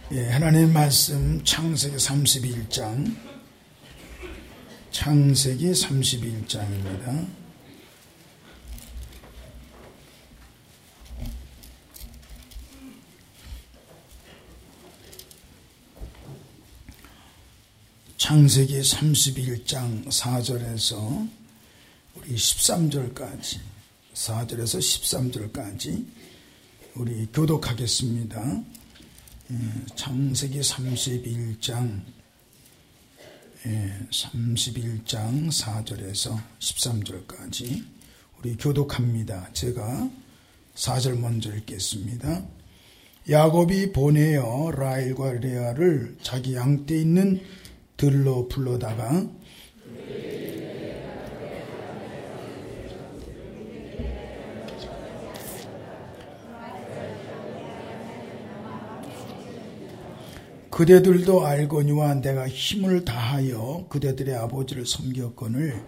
하나님의 말씀 창세기 31장, 창세기 31장입니다. 창세기 31장 4절에서 우리 13절까지, 4절에서 13절까지 우리 교독하겠습니다. 창세기 31장 4절에서 13절까지 우리 교독합니다. 제가 4절 먼저 읽겠습니다. 야곱이 보내어 라헬과 레아를 자기 양떼 있는 들로 불러다가 그대들도 알거니와 내가 힘을 다하여 그대들의 아버지를 섬겼거늘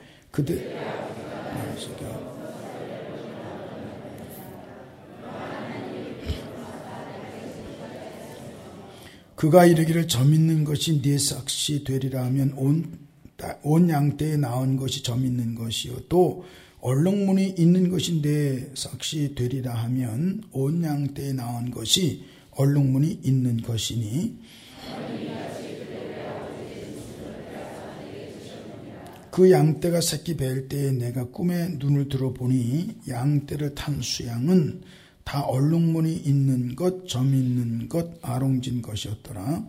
그가 이르기를 점 있는 것이 네 삭시 되리라 하면 온 양떼에 낳은 것이 점 있는 것이요 또 얼룩무늬 있는 것이 네 삭시 되리라 하면 온 양떼에 낳은 것이 얼룩무늬 있는 것이니 그 양떼가 새끼 뵐 때에 내가 꿈에 눈을 들어보니 양떼를 탄 수양은 다 얼룩무늬 있는 것, 점 있는 것, 아롱진 것이었더라.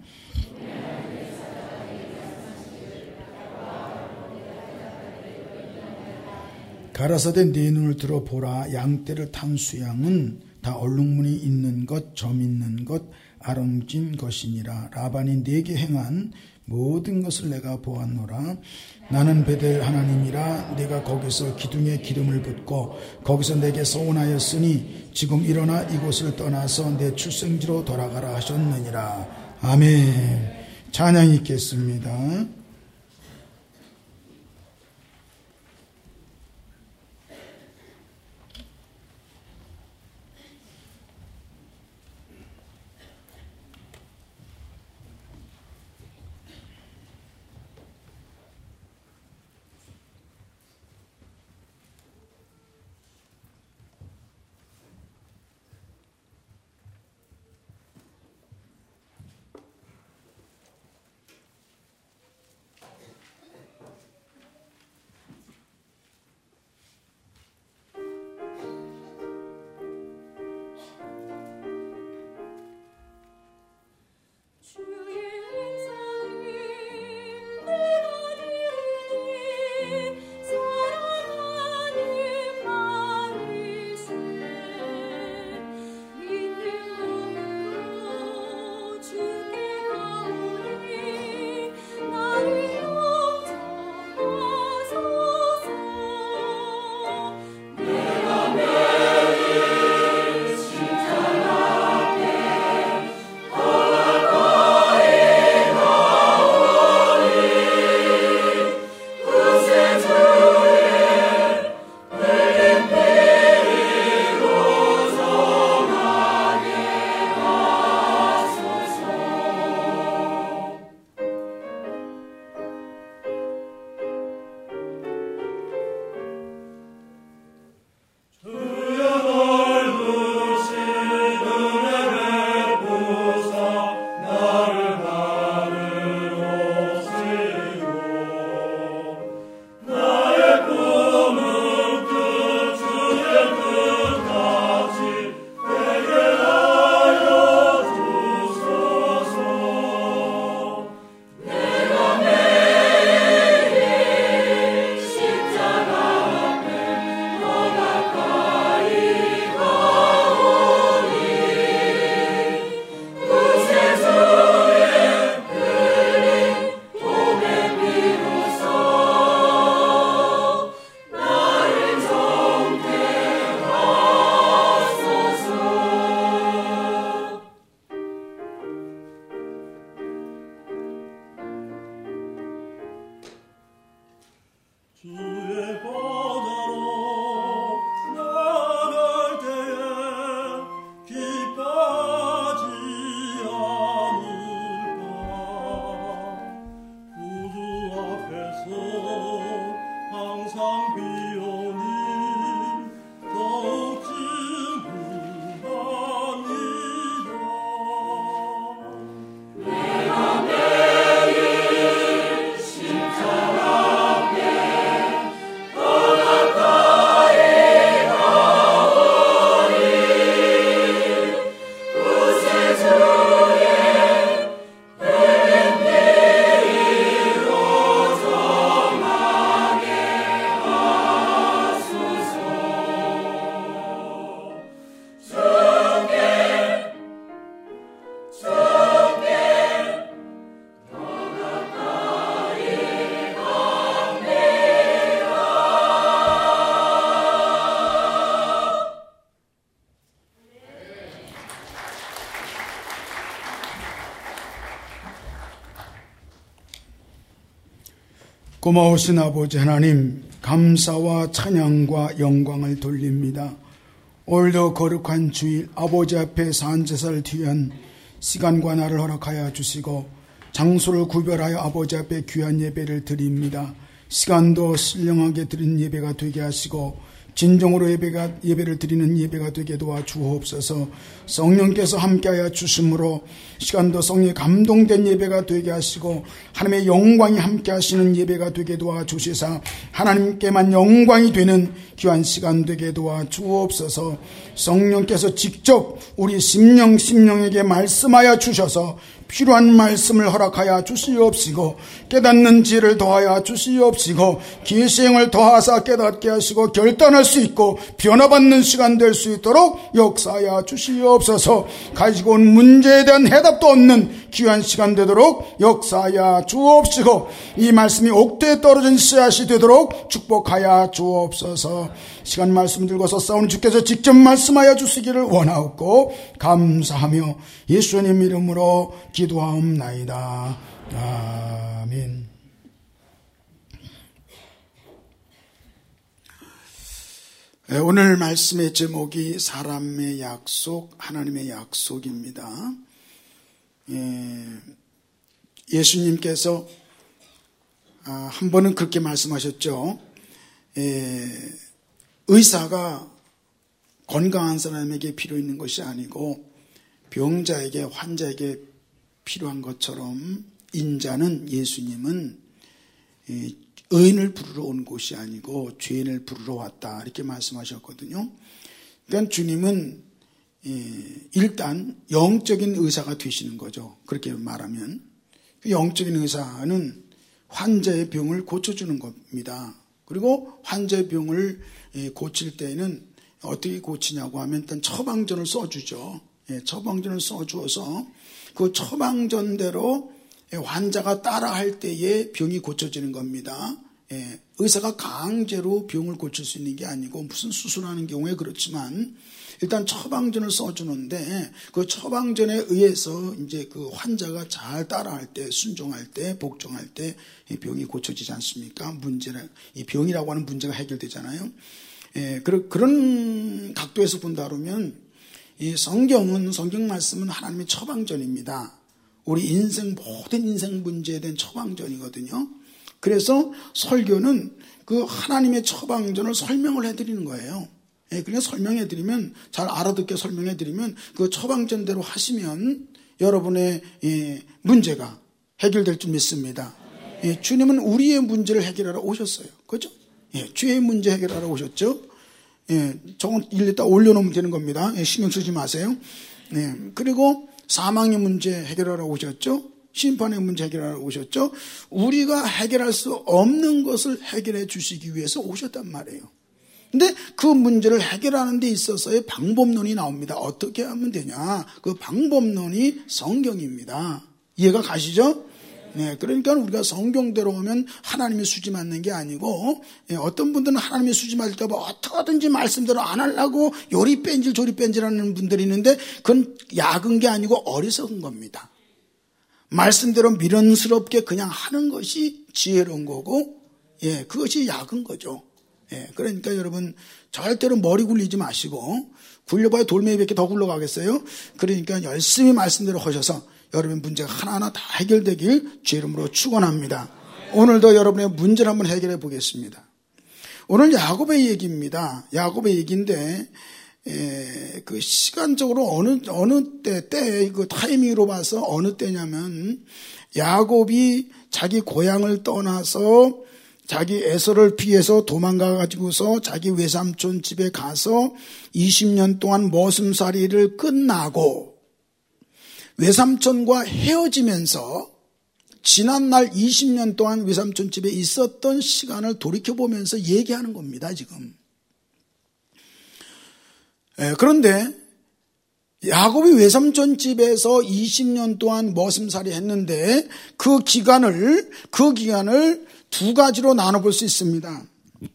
가라사대 네 눈을 들어보라. 양떼를 탄 수양은 다 얼룩무늬 있는 것, 점 있는 것, 아롱진 것이니라. 라반이 네게 행한 모든 것을 내가 보았노라. 나는 베델 하나님이라. 네가 거기서 기둥에 기름을 붓고 거기서 내게 서원하였으니 지금 일어나 이곳을 떠나서 내 출생지로 돌아가라 하셨느니라. 아멘. 찬양 있겠습니다. 고마우신 아버지 하나님, 감사와 찬양과 영광을 돌립니다. 오늘도 거룩한 주일 아버지 앞에 산제사를 위한 시간과 날을 허락하여 주시고 장소를 구별하여 아버지 앞에 귀한 예배를 드립니다. 시간도 신령하게 드린 예배가 되게 하시고 진정으로 예배를 드리는 예배가 되게 도와주옵소서. 성령께서 함께하여 주심으로 시간도 성령에 감동된 예배가 되게 하시고 하나님의 영광이 함께하시는 예배가 되게 도와주시사 하나님께만 영광이 되는 귀한 시간 되게 도와주옵소서. 성령께서 직접 우리 심령에게 말씀하여 주셔서 필요한 말씀을 허락하여 주시옵시고 깨닫는 지혜를 더하여 주시옵시고 계시행을 더하사 깨닫게 하시고 결단할 수 있고 변화받는 시간 될 수 있도록 역사하여 주시옵소서. 가지고 온 문제에 대한 해답도 얻는 귀한 시간 되도록 역사하여 주옵시고 이 말씀이 옥토에 떨어진 씨앗이 되도록 축복하여 주옵소서. 시간 말씀 들고서 싸우는 주께서 직접 말씀하여 주시기를 원하옵고 감사하며 예수님 이름으로 기도하옵나이다. 아멘. 오늘 말씀의 제목이 사람의 약속, 하나님의 약속입니다. 예수님께서 한 번은 그렇게 말씀하셨죠. 의사가 건강한 사람에게 필요 있는 것이 아니고 병자에게, 환자에게 필요한 것처럼 인자는, 예수님은 의인을 부르러 온 곳이 아니고 죄인을 부르러 왔다, 이렇게 말씀하셨거든요. 그러니까 주님은 일단 영적인 의사가 되시는 거죠. 그렇게 말하면 영적인 의사는 환자의 병을 고쳐주는 겁니다. 그리고 환자의 병을 고칠 때에는 어떻게 고치냐고 하면 일단 처방전을 써주죠. 처방전을 써주어서 그 처방전대로 환자가 따라할 때에 병이 고쳐지는 겁니다. 의사가 강제로 병을 고칠 수 있는 게 아니고 무슨 수술하는 경우에 그렇지만 일단 처방전을 써주는데 그 처방전에 의해서 이제 그 환자가 잘 따라할 때, 순종할 때, 복종할 때 병이 고쳐지지 않습니까? 이 병이라고 하는 문제가 해결되잖아요. 그런 각도에서 본다 그러면 이 성경 말씀은 하나님의 처방전입니다. 우리 모든 인생 문제에 대한 처방전이거든요. 그래서 설교는 그 하나님의 처방전을 설명을 해드리는 거예요. 그냥 설명해드리면, 잘 알아듣게 설명해드리면 그 처방전대로 하시면 여러분의 문제가 해결될 줄 믿습니다. 주님은 우리의 문제를 해결하러 오셨어요. 그죠? 죄의 문제 해결하러 오셨죠? 저건 일일이 올려놓으면 되는 겁니다. 신경 쓰지 마세요. 그리고 사망의 문제 해결하러 오셨죠? 심판의 문제 해결하러 오셨죠? 우리가 해결할 수 없는 것을 해결해 주시기 위해서 오셨단 말이에요. 근데 그 문제를 해결하는 데 있어서의 방법론이 나옵니다. 어떻게 하면 되냐? 그 방법론이 성경입니다. 이해가 가시죠? 그러니까 우리가 성경대로 하면 하나님의 수지 맞는 게 아니고, 어떤 분들은 하나님의 수지 맞을까봐 어떻게든지 말씀대로 안 하려고 요리 뺀질 조리 뺀질하는 분들이 있는데 그건 약은 게 아니고 어리석은 겁니다. 말씀대로 미련스럽게 그냥 하는 것이 지혜로운 거고, 그것이 약은 거죠. 그러니까 여러분 절대로 머리 굴리지 마시고, 굴려봐야 돌멩이밖에 더 굴러가겠어요? 그러니까 열심히 말씀대로 하셔서 여러분의 문제가 하나하나 다 해결되길 주 이름으로 축원합니다. 오늘도 여러분의 문제를 한번 해결해 보겠습니다. 오늘 야곱의 얘기입니다. 야곱의 얘기인데 그 시간적으로 어느 때 그 타이밍으로 봐서 어느 때냐면 야곱이 자기 고향을 떠나서 자기 에서를 피해서 도망가 가지고서 자기 외삼촌 집에 가서 20년 동안 머슴살이를 끝나고 외삼촌과 헤어지면서 지난날 20년 동안 외삼촌 집에 있었던 시간을 돌이켜보면서 얘기하는 겁니다, 지금. 그런데 야곱이 외삼촌 집에서 20년 동안 머슴살이 했는데 그 기간을 두 가지로 나눠볼 수 있습니다.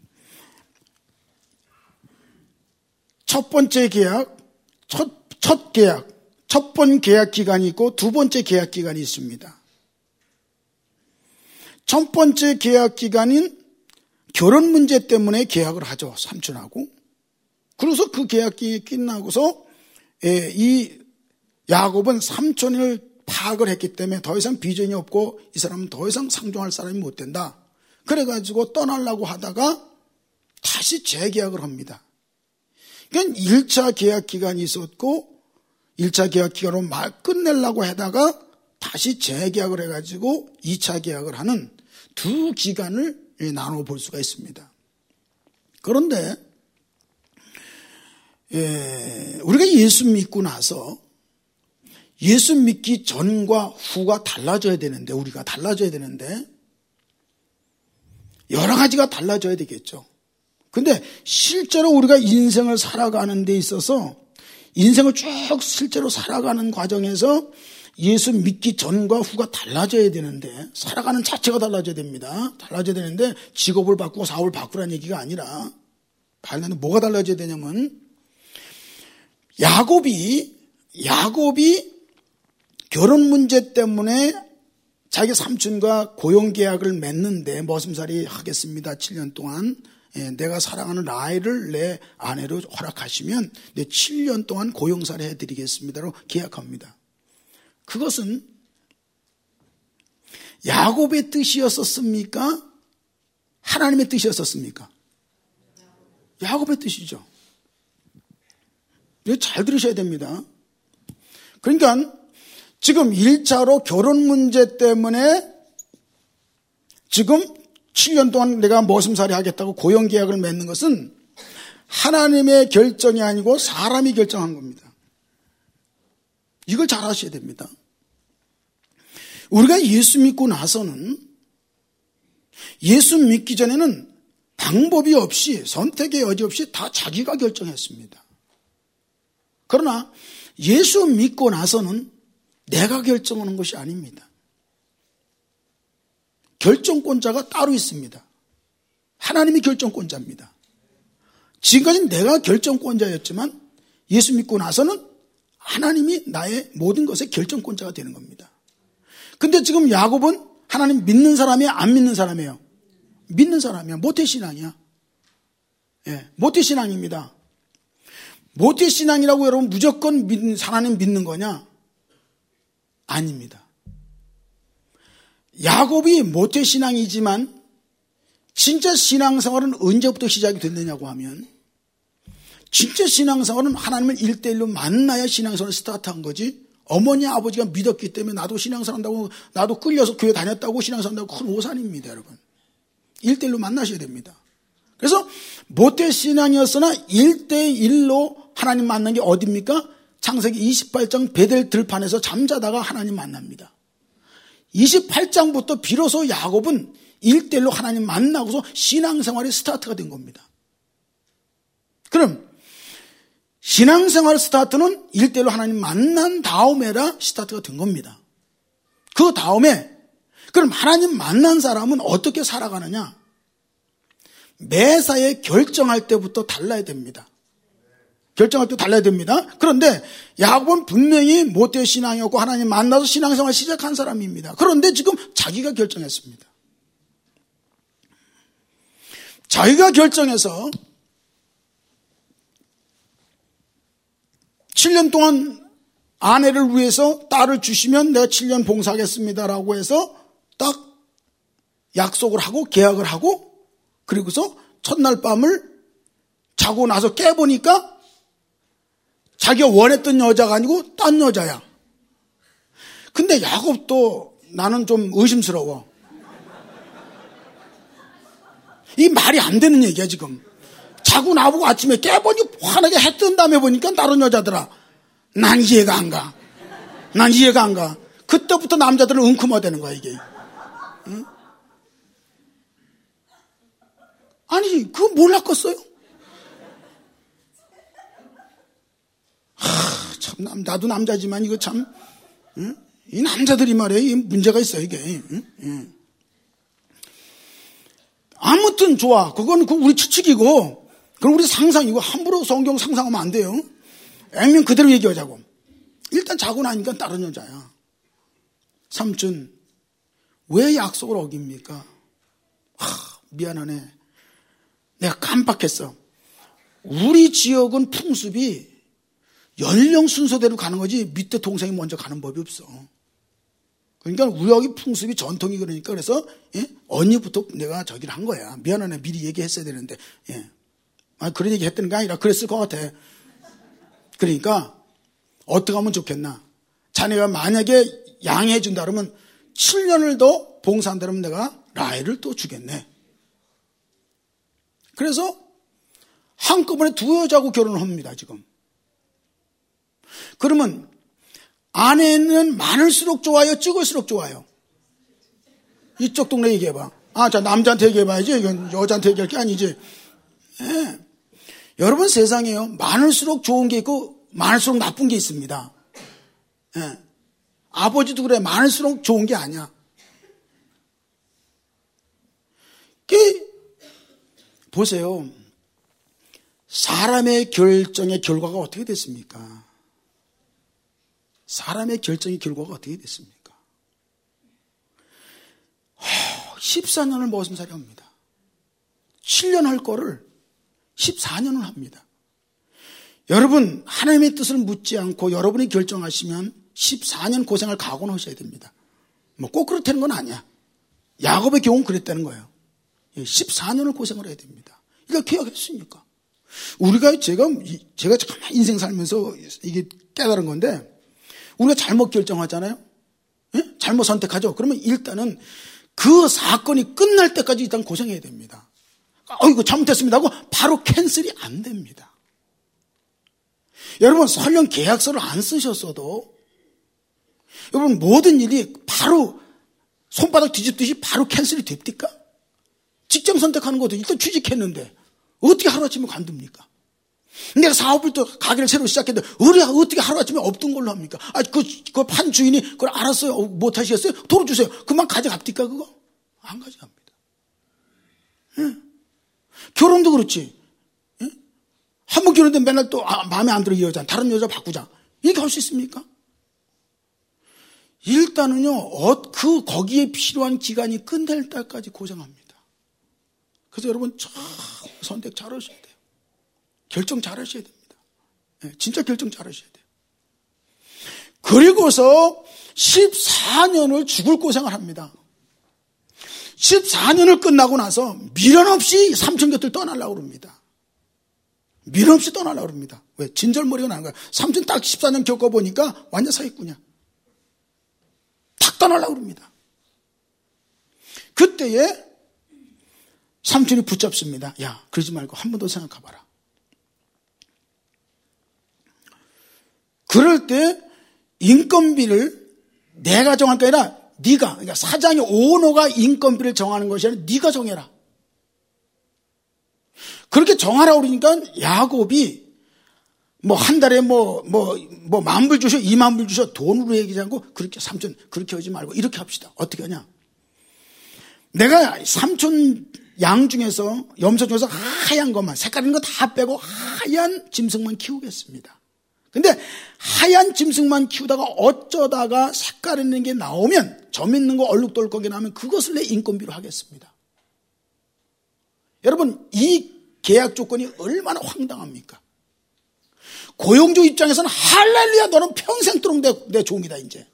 첫 번째 계약, 첫 계약, 첫 번 계약 기간이 있고 두 번째 계약 기간이 있습니다. 첫 번째 계약 기간인 결혼 문제 때문에 계약을 하죠. 삼촌하고. 그래서 그 계약이 끝나고서 이 야곱은 삼촌을 파악을 했기 때문에 더 이상 비전이 없고 이 사람은 더 이상 상종할 사람이 못 된다. 그래가지고 떠나려고 하다가 다시 재계약을 합니다. 그러니까 1차 계약 기간이 있었고 1차 계약 기간으로 끝내려고 하다가 다시 재계약을 해가지고 2차 계약을 하는 두 기간을 나눠 볼 수가 있습니다. 그런데 우리가 예수 믿고 나서 예수 믿기 전과 후가 달라져야 되는데 우리가 달라져야 되는데 여러 가지가 달라져야 되겠죠. 근데 실제로 우리가 인생을 살아가는 데 있어서 인생을 쭉 실제로 살아가는 과정에서 예수 믿기 전과 후가 달라져야 되는데 살아가는 자체가 달라져야 됩니다. 달라져야 되는데 직업을 바꾸고 사업을 바꾸라는 얘기가 아니라 뭐가 달라져야 되냐면 야곱이 결혼 문제 때문에 자기 삼촌과 고용계약을 맺는데 머슴살이 하겠습니다. 7년 동안 내가 사랑하는 라헬을 내 아내로 허락하시면 내 7년 동안 고용살이 해드리겠습니다로 계약합니다. 그것은 야곱의 뜻이었었습니까? 하나님의 뜻이었었습니까? 야곱의 뜻이죠. 이거 잘 들으셔야 됩니다. 그러니까 지금 1차로 결혼 문제 때문에 지금 7년 동안 내가 머슴살이 하겠다고 고용계약을 맺는 것은 하나님의 결정이 아니고 사람이 결정한 겁니다. 이걸 잘 아셔야 됩니다. 우리가 예수 믿고 나서는 예수 믿기 전에는 방법이 없이 선택의 여지 없이 다 자기가 결정했습니다. 그러나 예수 믿고 나서는 내가 결정하는 것이 아닙니다. 결정권자가 따로 있습니다. 하나님이 결정권자입니다. 지금까지 내가 결정권자였지만 예수 믿고 나서는 하나님이 나의 모든 것의 결정권자가 되는 겁니다. 근데 지금 야곱은 하나님 믿는 사람이야, 안 믿는 사람이에요? 믿는 사람이야. 모태신앙이야. 모태신앙입니다. 모태신앙이라고 여러분 무조건 하나님 믿는 거냐? 아닙니다. 야곱이 모태신앙이지만 진짜 신앙생활은 언제부터 시작이 됐느냐고 하면 진짜 신앙생활은 하나님을 1대1로 만나야 신앙생활을 스타트한 거지. 어머니 아버지가 믿었기 때문에 나도 신앙생활한다고 나도 끌려서 교회 다녔다고 신앙생활한다고 큰 오산입니다. 여러분 1대1로 만나셔야 됩니다. 그래서 모태신앙이었으나 1대1로 하나님 만난 게 어디입니까? 창세기 28장 베델 들판에서 잠자다가 하나님 만납니다. 28장부터 비로소 야곱은 1대1로 하나님 만나고서 신앙생활의 스타트가 된 겁니다. 그럼 신앙생활 스타트는 1대1로 하나님 만난 다음에라 스타트가 된 겁니다. 그 다음에 그럼 하나님 만난 사람은 어떻게 살아가느냐? 매사에 결정할 때부터 달라야 됩니다. 결정할 때 달라야 됩니다. 그런데 야곱은 분명히 모태신앙이었고 하나님 만나서 신앙생활 시작한 사람입니다. 그런데 지금 자기가 결정했습니다. 자기가 결정해서 7년 동안 아내를 위해서 딸을 주시면 내가 7년 봉사하겠습니다라고 해서 딱 약속을 하고 계약을 하고 그리고서 첫날 밤을 자고 나서 깨보니까 자기가 원했던 여자가 아니고 딴 여자야. 근데 야곱도 나는 좀 의심스러워. 이 말이 안 되는 얘기야 지금. 자고 나보고 아침에 깨보니 환하게 해 뜬 다음에 보니까 다른 여자더라. 난 이해가 안 가. 난 이해가 안 가. 그때부터 남자들은 웅크머대는 거야 이게. 응? 아니 그거 몰랐겠어요? 참 나도 남자지만 이거 참 이 남자들이 말이에요. 이 문제가 있어 이게. 아무튼 좋아. 그건 우리 추측이고 그건 우리 상상이고 함부로 성경 상상하면 안 돼요. 액면 그대로 얘기하자고. 일단 자고 나니까 다른 여자야. 삼촌 왜 약속을 어깁니까? 미안하네. 내가 깜빡했어. 우리 지역은 풍습이 연령 순서대로 가는 거지 밑에 동생이 먼저 가는 법이 없어. 그러니까 우리 여기 풍습이 전통이 그러니까 그래서 언니부터 내가 저기를 한 거야. 미안하네. 미리 얘기했어야 되는데. 그런 얘기 했다는 게 아니라 그랬을 것 같아. 그러니까 어떻게 하면 좋겠나. 자네가 만약에 양해해 준다 그러면 7년을 더 봉사한다면 내가 라헬을 또 주겠네. 그래서 한꺼번에 두 여자하고 결혼을 합니다. 지금. 그러면 아내는 많을수록 좋아요? 적을수록 좋아요? 이쪽 동네 얘기해봐. 자, 남자한테 얘기해봐야지. 이건 여자한테 얘기할 게 아니지. 예. 여러분 세상에요. 많을수록 좋은 게 있고 많을수록 나쁜 게 있습니다. 예. 아버지도 그래. 많을수록 좋은 게 아니야. 보세요. 사람의 결정의 결과가 어떻게 됐습니까? 사람의 결정의 결과가 어떻게 됐습니까? 14년을 머슴살이 합니다. 7년 할 거를 14년을 합니다. 여러분 하나님의 뜻을 묻지 않고 여러분이 결정하시면 14년 고생할 각오는 하셔야 됩니다. 꼭 그렇다는 건 아니야. 야곱의 경우는 그랬다는 거예요. 14년을 고생을 해야 됩니다. 이걸 계약했으니까. 제가 참 인생 살면서 이게 깨달은 건데 우리가 잘못 결정하잖아요. 잘못 선택하죠. 그러면 일단은 그 사건이 끝날 때까지 일단 고생해야 됩니다. 이거 잘못했습니다 하고 바로 캔슬이 안 됩니다. 여러분 설령 계약서를 안 쓰셨어도 여러분 모든 일이 바로 손바닥 뒤집듯이 바로 캔슬이 됩니까? 직장 선택하는 것도 일단 취직했는데 어떻게 하루아침에 관둡니까? 내가 사업을 또 가게를 새로 시작했는데 어떻게 하루아침에 없던 걸로 합니까? 그 판 주인이 그걸 알았어요. 못 하시겠어요? 도로 주세요. 그만 가져갑니까 그거? 안 가져갑니다. 결혼도 그렇지. 한 번 결혼했는데 맨날 또 마음에 안 들어 이 여자 다른 여자 바꾸자. 이렇게 할 수 있습니까? 일단은요 거기에 필요한 기간이 끝날 때까지 고생합니다. 그래서 여러분 참 선택 잘 하셔야 돼요. 결정 잘 하셔야 됩니다. 진짜 결정 잘 하셔야 돼요. 그리고서 14년을 죽을 고생을 합니다. 14년을 끝나고 나서 미련 없이 삼촌 곁을 떠나려고 그럽니다. 미련 없이 떠나려고 그럽니다. 왜? 진절머리가 나는 거야. 삼촌 딱 14년 겪어보니까 완전 사기꾼이야. 탁 떠나려고 그럽니다. 그때에 삼촌이 붙잡습니다. 야, 그러지 말고 한 번 더 생각해봐라. 그럴 때 인건비를 내가 정할 게 아니라 네가, 그러니까 사장이 오너가 인건비를 정하는 것이 아니라 네가 정해라. 그렇게 정하라고 그러니까 야곱이 한 달에 10,000불 주셔, 20,000불 주셔 돈으로 얘기하지 않고 그렇게 삼촌 그렇게 하지 말고 이렇게 합시다. 어떻게 하냐? 내가 삼촌 양 중에서 염소 중에서 하얀 것만 색깔 있는 거 다 빼고 하얀 짐승만 키우겠습니다. 근데 하얀 짐승만 키우다가 어쩌다가 색깔 있는 게 나오면 점 있는 거 얼룩덜룩한 게 나오면 그것을 내 인건비로 하겠습니다. 여러분 이 계약 조건이 얼마나 황당합니까? 고용주 입장에서는 할렐루야 너는 평생도록 내 종이다 이제.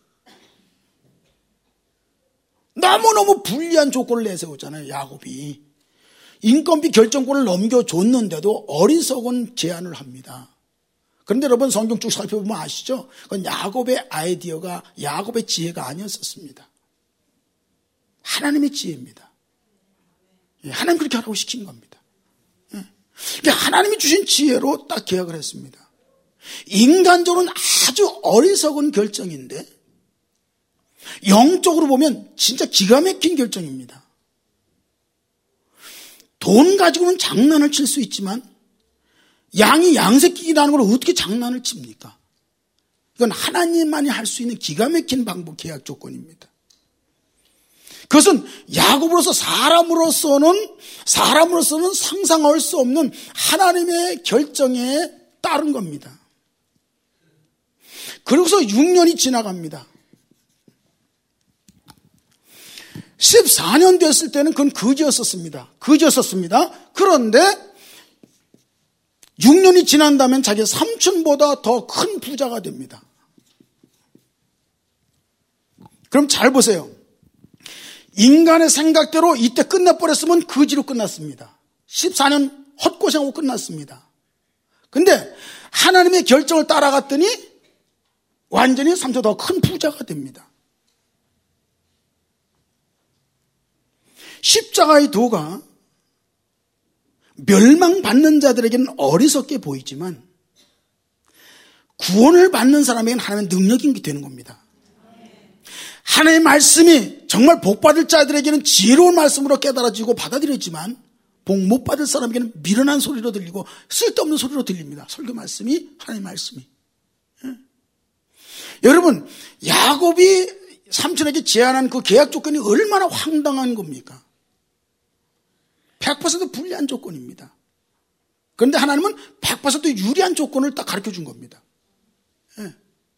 너무너무 불리한 조건을 내세우잖아요. 야곱이. 인건비 결정권을 넘겨줬는데도 어리석은 제안을 합니다. 그런데 여러분 성경 쭉 살펴보면 아시죠? 그건 야곱의 아이디어가 야곱의 지혜가 아니었었습니다. 하나님의 지혜입니다. 하나님 그렇게 하라고 시킨 겁니다. 하나님이 주신 지혜로 딱 계약을 했습니다. 인간적으로는 아주 어리석은 결정인데 영적으로 보면 진짜 기가 막힌 결정입니다. 돈 가지고는 장난을 칠 수 있지만 양이 양새끼라는 걸 어떻게 장난을 칩니까? 이건 하나님만이 할 수 있는 기가 막힌 방법 계약 조건입니다. 그것은 야곱으로서 사람으로서는 상상할 수 없는 하나님의 결정에 따른 겁니다. 그러고서 6년이 지나갑니다. 14년 됐을 때는 그건 거지였었습니다. 그런데 6년이 지난다면 자기 삼촌보다 더 큰 부자가 됩니다. 그럼 잘 보세요. 인간의 생각대로 이때 끝내버렸으면 거지로 끝났습니다. 14년 헛고생하고 끝났습니다. 근데 하나님의 결정을 따라갔더니 완전히 삼촌보다 더 큰 부자가 됩니다. 십자가의 도가 멸망받는 자들에게는 어리석게 보이지만 구원을 받는 사람에게는 하나님의 능력이 되는 겁니다. 하나님의 말씀이 정말 복받을 자들에게는 지혜로운 말씀으로 깨달아지고 받아들여지만 복 못 받을 사람에게는 미련한 소리로 들리고 쓸데없는 소리로 들립니다. 설교 말씀이, 하나님의 말씀이. 예. 여러분, 야곱이 삼촌에게 제안한 그 계약 조건이 얼마나 황당한 겁니까? 100% 불리한 조건입니다. 그런데 하나님은 100% 유리한 조건을 딱 가르쳐 준 겁니다. 예.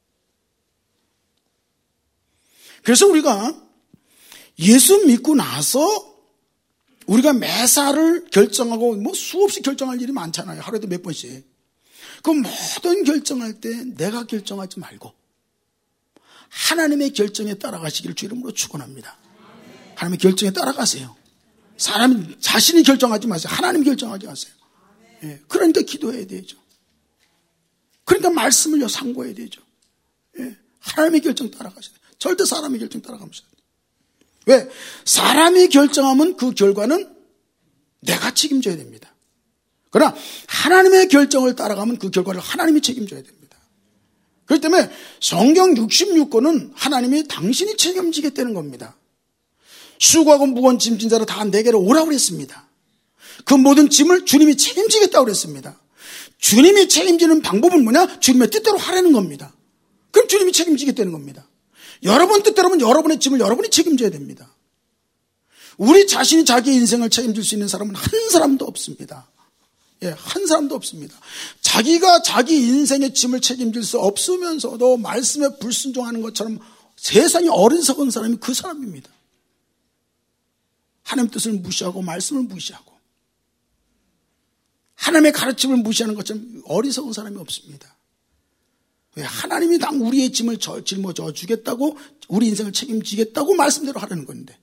그래서 우리가 예수 믿고 나서 우리가 매사를 결정하고 뭐 수없이 결정할 일이 많잖아요. 하루에도 몇 번씩. 그 모든 결정할 때 내가 결정하지 말고 하나님의 결정에 따라가시기를 주 이름으로 축원합니다. 하나님의 결정에 따라가세요. 사람 자신이 결정하지 마세요. 하나님 결정하지 마세요. 예, 그러니까 기도해야 되죠. 그러니까 말씀을요 상고해야 되죠. 예, 하나님의 결정 따라가셔야 돼요. 절대 사람의 결정 따라가면서. 왜? 사람이 결정하면 그 결과는 내가 책임져야 됩니다. 그러나 하나님의 결정을 따라가면 그 결과를 하나님이 책임져야 됩니다. 그렇기 때문에 성경 66권은 하나님이 당신이 책임지겠다는 겁니다. 수고하고 무거운 짐진 자로 다 내게로 오라고 그랬습니다. 그 모든 짐을 주님이 책임지겠다고 그랬습니다. 주님이 책임지는 방법은 뭐냐? 주님의 뜻대로 하라는 겁니다. 그럼 주님이 책임지겠다는 겁니다. 여러분 뜻대로면 여러분의 짐을 여러분이 책임져야 됩니다. 우리 자신이 자기 인생을 책임질 수 있는 사람은 한 사람도 없습니다. 예, 한 사람도 없습니다. 자기가 자기 인생의 짐을 책임질 수 없으면서도 말씀에 불순종하는 것처럼 세상에 어리석은 사람이 그 사람입니다. 하나님의 뜻을 무시하고 말씀을 무시하고 하나님의 가르침을 무시하는 것처럼 어리석은 사람이 없습니다. 왜? 하나님이 당 우리의 짐을 짊어져 주겠다고 우리 인생을 책임지겠다고 말씀대로 하라는 건데.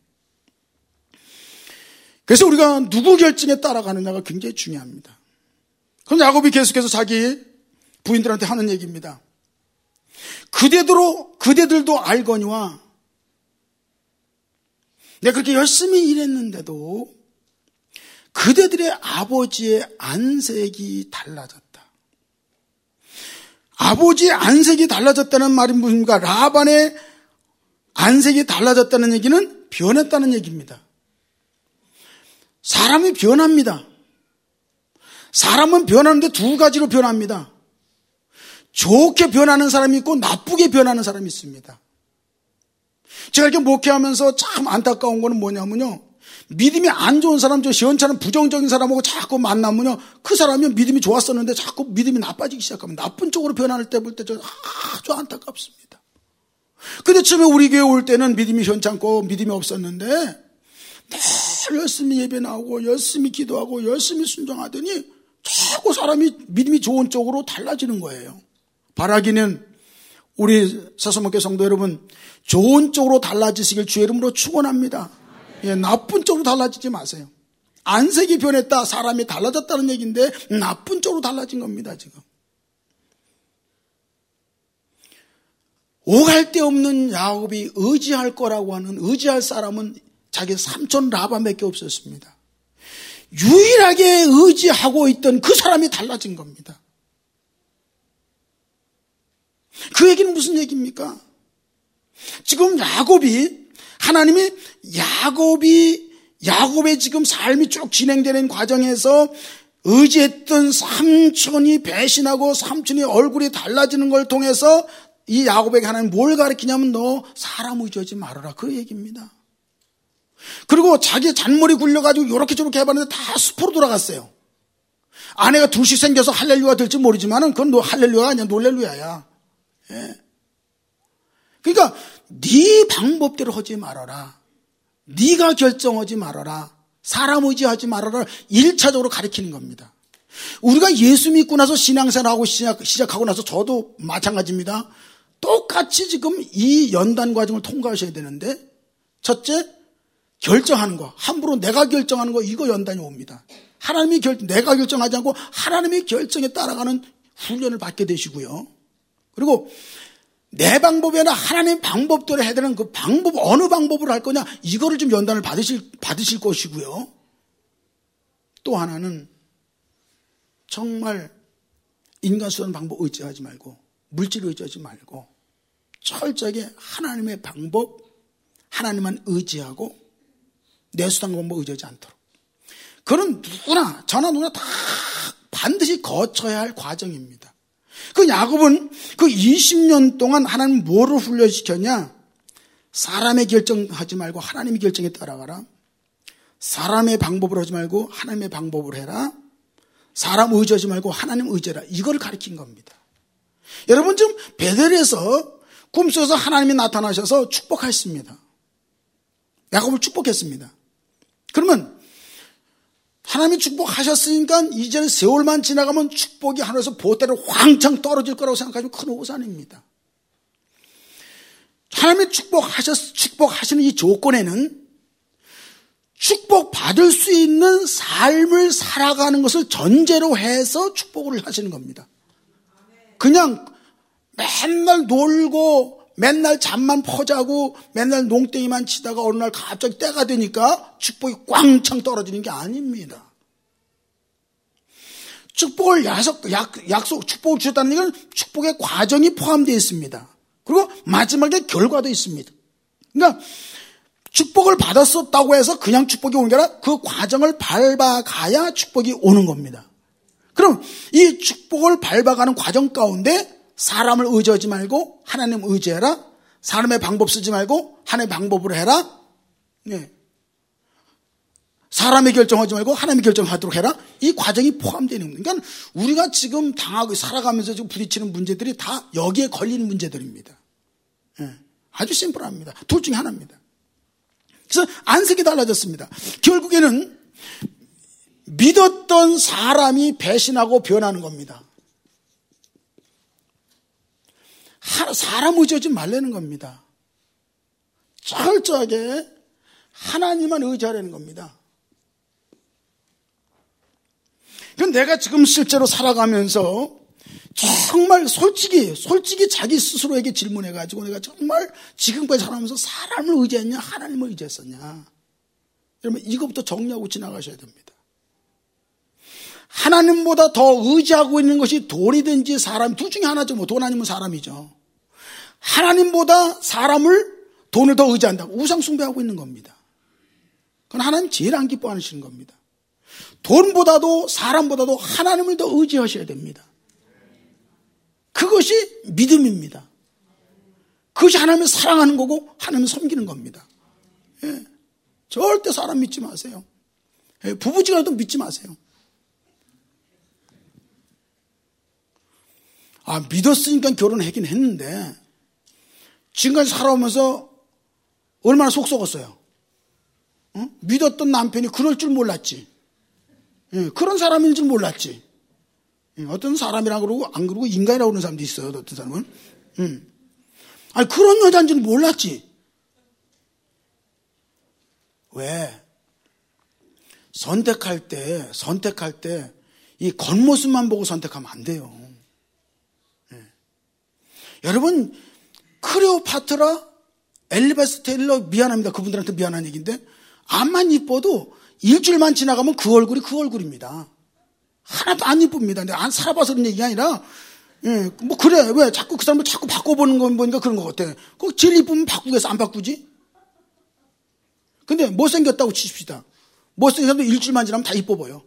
그래서 우리가 누구 결정에 따라가느냐가 굉장히 중요합니다. 그럼 야곱이 계속해서 자기 부인들한테 하는 얘기입니다. 그대들도 알거니와 내가 그렇게 열심히 일했는데도 그대들의 아버지의 안색이 달라졌다. 아버지의 안색이 달라졌다는 말이 무엇입니까? 라반의 안색이 달라졌다는 얘기는 변했다는 얘기입니다. 사람이 변합니다. 사람은 변하는데 두 가지로 변합니다. 좋게 변하는 사람이 있고 나쁘게 변하는 사람이 있습니다. 제가 이렇게 목회하면서 참 안타까운 거는 뭐냐면요. 믿음이 안 좋은 사람, 저 시원찮은 부정적인 사람하고 자꾸 만나면요. 그 사람이 믿음이 좋았었는데 자꾸 믿음이 나빠지기 시작하면 나쁜 쪽으로 변할 때 볼 때 저 아주 안타깝습니다. 근데 처음에 우리 교회 올 때는 믿음이 현찮고 믿음이 없었는데 늘 열심히 예배 나오고 열심히 기도하고 열심히 순종하더니 자꾸 사람이 믿음이 좋은 쪽으로 달라지는 거예요. 바라기는 우리 사소목교 성도 여러분 좋은 쪽으로 달라지시길 주의 이름으로 축원합니다. 예, 나쁜 쪽으로 달라지지 마세요. 안색이 변했다, 사람이 달라졌다는 얘기인데 나쁜 쪽으로 달라진 겁니다. 지금 오갈 데 없는 야곱이 의지할 거라고 하는 의지할 사람은 자기 삼촌 라반밖에 없었습니다. 유일하게 의지하고 있던 그 사람이 달라진 겁니다. 그 얘기는 무슨 얘기입니까? 지금 하나님이 야곱의 지금 삶이 쭉 진행되는 과정에서 의지했던 삼촌이 배신하고 삼촌이 얼굴이 달라지는 걸 통해서 이 야곱에게 하나님 뭘 가르치냐면 너 사람 의지하지 말아라 그 얘기입니다. 그리고 자기 잔머리 굴려가지고 이렇게 저렇게 해봤는데 다 숲으로 돌아갔어요. 아내가 둘씩 생겨서 할렐루야 될지 모르지만은 그건 할렐루야가 아니야 놀렐루야야. 예. 그러니까 네 방법대로 하지 말아라. 네가 결정하지 말아라. 사람 의지하지 말아라. 1차적으로 가르치는 겁니다. 우리가 예수 믿고 나서 신앙생활하고 시작하고 나서 저도 마찬가지입니다. 똑같이 지금 이 연단 과정을 통과하셔야 되는데, 첫째, 결정하는 거. 함부로 내가 결정하는 거, 이거 연단이 옵니다. 내가 결정하지 않고 하나님의 결정에 따라가는 훈련을 받게 되시고요. 그리고 내 방법이 아니라 하나님의 방법대로 해야 되는 그 방법, 어느 방법으로 할 거냐, 이거를 좀 연단을 받으실 것이고요. 또 하나는 정말 인간 수단 방법 의지하지 말고, 물질 의지하지 말고, 철저하게 하나님의 방법, 하나님만 의지하고, 내 수단 방법 의지하지 않도록. 그건 누구나, 저나 누구나 다 반드시 거쳐야 할 과정입니다. 그 야곱은 그 20년 동안 하나님 뭐를 훈련시켰냐? 사람의 결정하지 말고 하나님의 결정에 따라가라. 사람의 방법을 하지 말고 하나님의 방법을 해라. 사람 의지하지 말고 하나님 의지해라. 이걸 가르친 겁니다. 여러분, 지금 베델에서 꿈속에서 하나님이 나타나셔서 축복하셨습니다. 야곱을 축복했습니다. 그러면 하나님이 축복하셨으니까 이제는 세월만 지나가면 축복이 하늘에서 보따리로 왕창 떨어질 거라고 생각하시면 큰 오산입니다. 하나님이 축복하시는 이 조건에는 축복받을 수 있는 삶을 살아가는 것을 전제로 해서 축복을 하시는 겁니다. 그냥 맨날 놀고 맨날 잠만 퍼자고 맨날 농땡이만 치다가 어느 날 갑자기 때가 되니까 축복이 꽝창 떨어지는 게 아닙니다. 축복을 축복을 주셨다는 건 축복의 과정이 포함되어 있습니다. 그리고 마지막에 결과도 있습니다. 그러니까 축복을 받았었다고 해서 그냥 축복이 오는 게 아니라 그 과정을 밟아가야 축복이 오는 겁니다. 그럼 이 축복을 밟아가는 과정 가운데 사람을 의지하지 말고 하나님 의지해라. 사람의 방법 쓰지 말고 하나님의 방법으로 해라. 네. 사람의 결정하지 말고 하나님의 결정하도록 해라. 이 과정이 포함되는 겁니다. 그러니까 우리가 지금 당하고 살아가면서 지금 부딪히는 문제들이 다 여기에 걸리는 문제들입니다. 네. 아주 심플합니다. 둘 중에 하나입니다. 그래서 안색이 달라졌습니다. 결국에는 믿었던 사람이 배신하고 변하는 겁니다. 사람 의지하지 말라는 겁니다. 철저하게 하나님만 의지하라는 겁니다. 그럼 내가 지금 실제로 살아가면서 정말 솔직히 자기 스스로에게 질문해가지고 내가 정말 지금까지 살아가면서 사람을 의지했냐 하나님을 의지했었냐. 여러분, 이것부터 정리하고 지나가셔야 됩니다. 하나님보다 더 의지하고 있는 것이 돈이든지 사람, 둘 중에 하나죠. 뭐 돈 아니면 사람이죠. 하나님보다 돈을 더 의지한다고 우상숭배하고 있는 겁니다. 그건 하나님 제일 안 기뻐하시는 겁니다. 돈보다도 사람보다도 하나님을 더 의지하셔야 됩니다. 그것이 믿음입니다. 그것이 하나님을 사랑하는 거고 하나님을 섬기는 겁니다. 예. 절대 사람 믿지 마세요. 예. 부부지간에도 믿지 마세요. 믿었으니까 결혼하긴 했는데 지금까지 살아오면서 얼마나 속 썩었어요. 믿었던 남편이 그럴 줄 몰랐지. 예. 그런 사람인 줄 몰랐지. 어떤 사람이라고 그러고 안 그러고 인간이라고 그러는 사람도 있어요. 어떤 사람은. 그런 여자인 줄 몰랐지. 왜? 선택할 때 이 겉모습만 보고 선택하면 안 돼요. 네. 여러분, 클레오파트라, 엘리자베스 테일러, 미안합니다. 그분들한테 미안한 얘기인데 앞만 이뻐도 일주일만 지나가면 그 얼굴이 그 얼굴입니다. 하나도 안 이쁩니다. 근데 안 살아봐서 그런 얘기가 아니라, 뭐 그래. 왜 자꾸 그 사람을 자꾸 바꿔보는 거 보니까 그런 것 같아. 꼭 제일 이쁘면 바꾸겠어? 안 바꾸지? 근데 못생겼다고 치십시다. 못생긴 사람도 일주일만 지나면 다 이뻐 보여.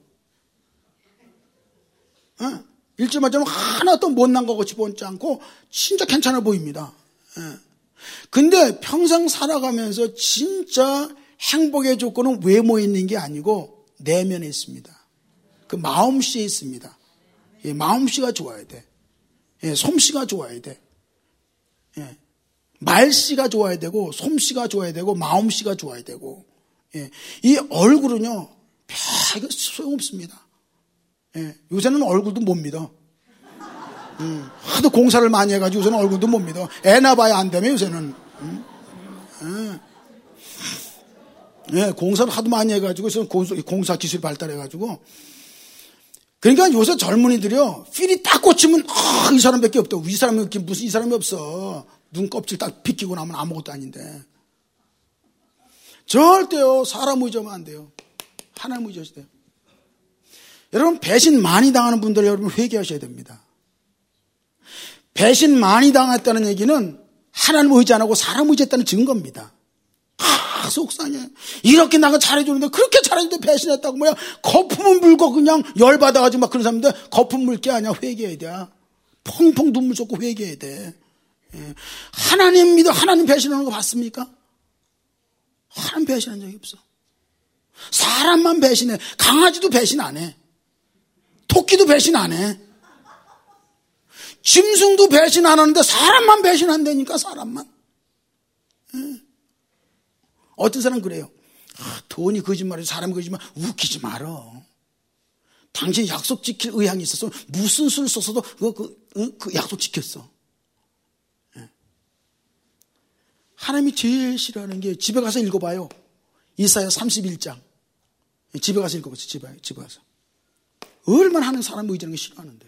일주일만 지나면 하나도 못난 것 같이 보지 않고 진짜 괜찮아 보입니다. 근데 평생 살아가면서 진짜 행복의 조건은 외모에 있는 게 아니고 내면에 있습니다. 그 마음씨에 있습니다. 마음씨가 좋아야 돼. 솜씨가 좋아야 돼. 말씨가 좋아야 되고 솜씨가 좋아야 되고 마음씨가 좋아야 되고 이 얼굴은요 이거 소용없습니다. 요새는 얼굴도 못 믿어. 하도 공사를 많이 해가지고 요새는 얼굴도 못 믿어. 애 낳아봐야 안 되면 요새는. 공사를 하도 많이 해가지고 공사 기술이 발달해가지고. 그러니까 요새 젊은이들이요 필이 딱 꽂히면 이 사람밖에 없다. 이 사람이 무슨 이 사람이 없어. 눈 껍질 딱 비키고 나면 아무것도 아닌데. 절대요 사람 의지하면 안 돼요. 하나님 의지하셔야 돼요. 여러분 배신 많이 당하는 분들 여러분 회개하셔야 됩니다. 배신 많이 당했다는 얘기는 하나님 의지 안 하고 사람 의지했다는 증거입니다. 속상해. 이렇게 나가 잘해주는데 그렇게 잘해주는데 배신했다고 뭐야. 거품을 물고 그냥 열받아가지고 막 그런 사람인데 거품 물 게 아니야. 회개해야 돼. 펑펑 눈물 쏟고 회개해야 돼. 하나님 믿어. 하나님 배신하는 거 봤습니까? 하나님 배신한 적이 없어. 사람만 배신해. 강아지도 배신 안 해. 토끼도 배신 안 해. 짐승도 배신 안 하는데 사람만 배신한다니까 사람만. 어떤 사람은 그래요. 돈이 거짓말이지 사람이 거짓말. 웃기지 말어. 당신이 약속 지킬 의향이 있어서 무슨 수를 썼어도 그 약속 지켰어. 하나님이 제일 싫어하는 게 집에 가서 읽어봐요. 이사야 31장. 집에 가서 읽어보세요. 집에 가서. 얼마나 하는 사람 의지하는 게 싫어하는데.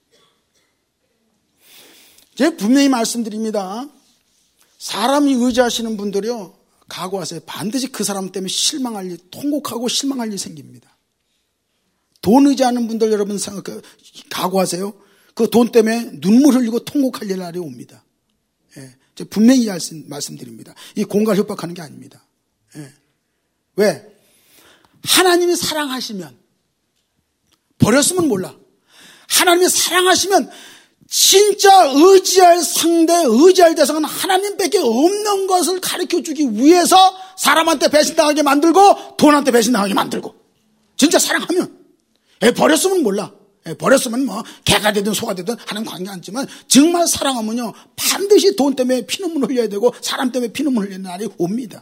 제가 분명히 말씀드립니다. 사람이 의지하시는 분들이요. 각오하세요. 반드시 그 사람 때문에 실망할 일, 통곡하고 실망할 일이 생깁니다. 돈 의지하는 분들 여러분 각오하세요. 그 돈 때문에 눈물 흘리고 통곡할 날이 옵니다. 제가 분명히 말씀드립니다. 이 공갈 협박하는 게 아닙니다. 왜? 하나님이 사랑하시면 버렸으면 몰라. 하나님이 사랑하시면 진짜 의지할 상대, 의지할 대상은 하나님밖에 없는 것을 가르쳐주기 위해서 사람한테 배신당하게 만들고 돈한테 배신당하게 만들고 진짜 사랑하면 버렸으면 몰라. 버렸으면 뭐 개가 되든 소가 되든 하나님 관계 않지만 정말 사랑하면요 반드시 돈 때문에 피눈물 흘려야 되고 사람 때문에 피눈물 흘리는 날이 옵니다.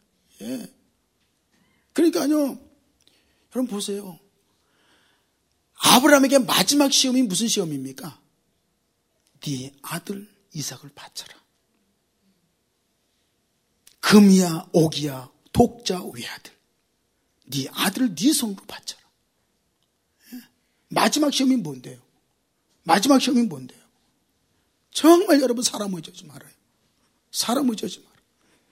그러니까요 여러분 보세요. 아브라함에게 마지막 시험이 무슨 시험입니까? 네 아들 이삭을 바쳐라. 금이야 옥이야 독자 외아들 네 아들을 네 손으로 바쳐라. 마지막 시험이 뭔데요? 마지막 시험이 뭔데요? 정말 여러분 사람 의지하지 말아요. 사람 의지하지 말아요.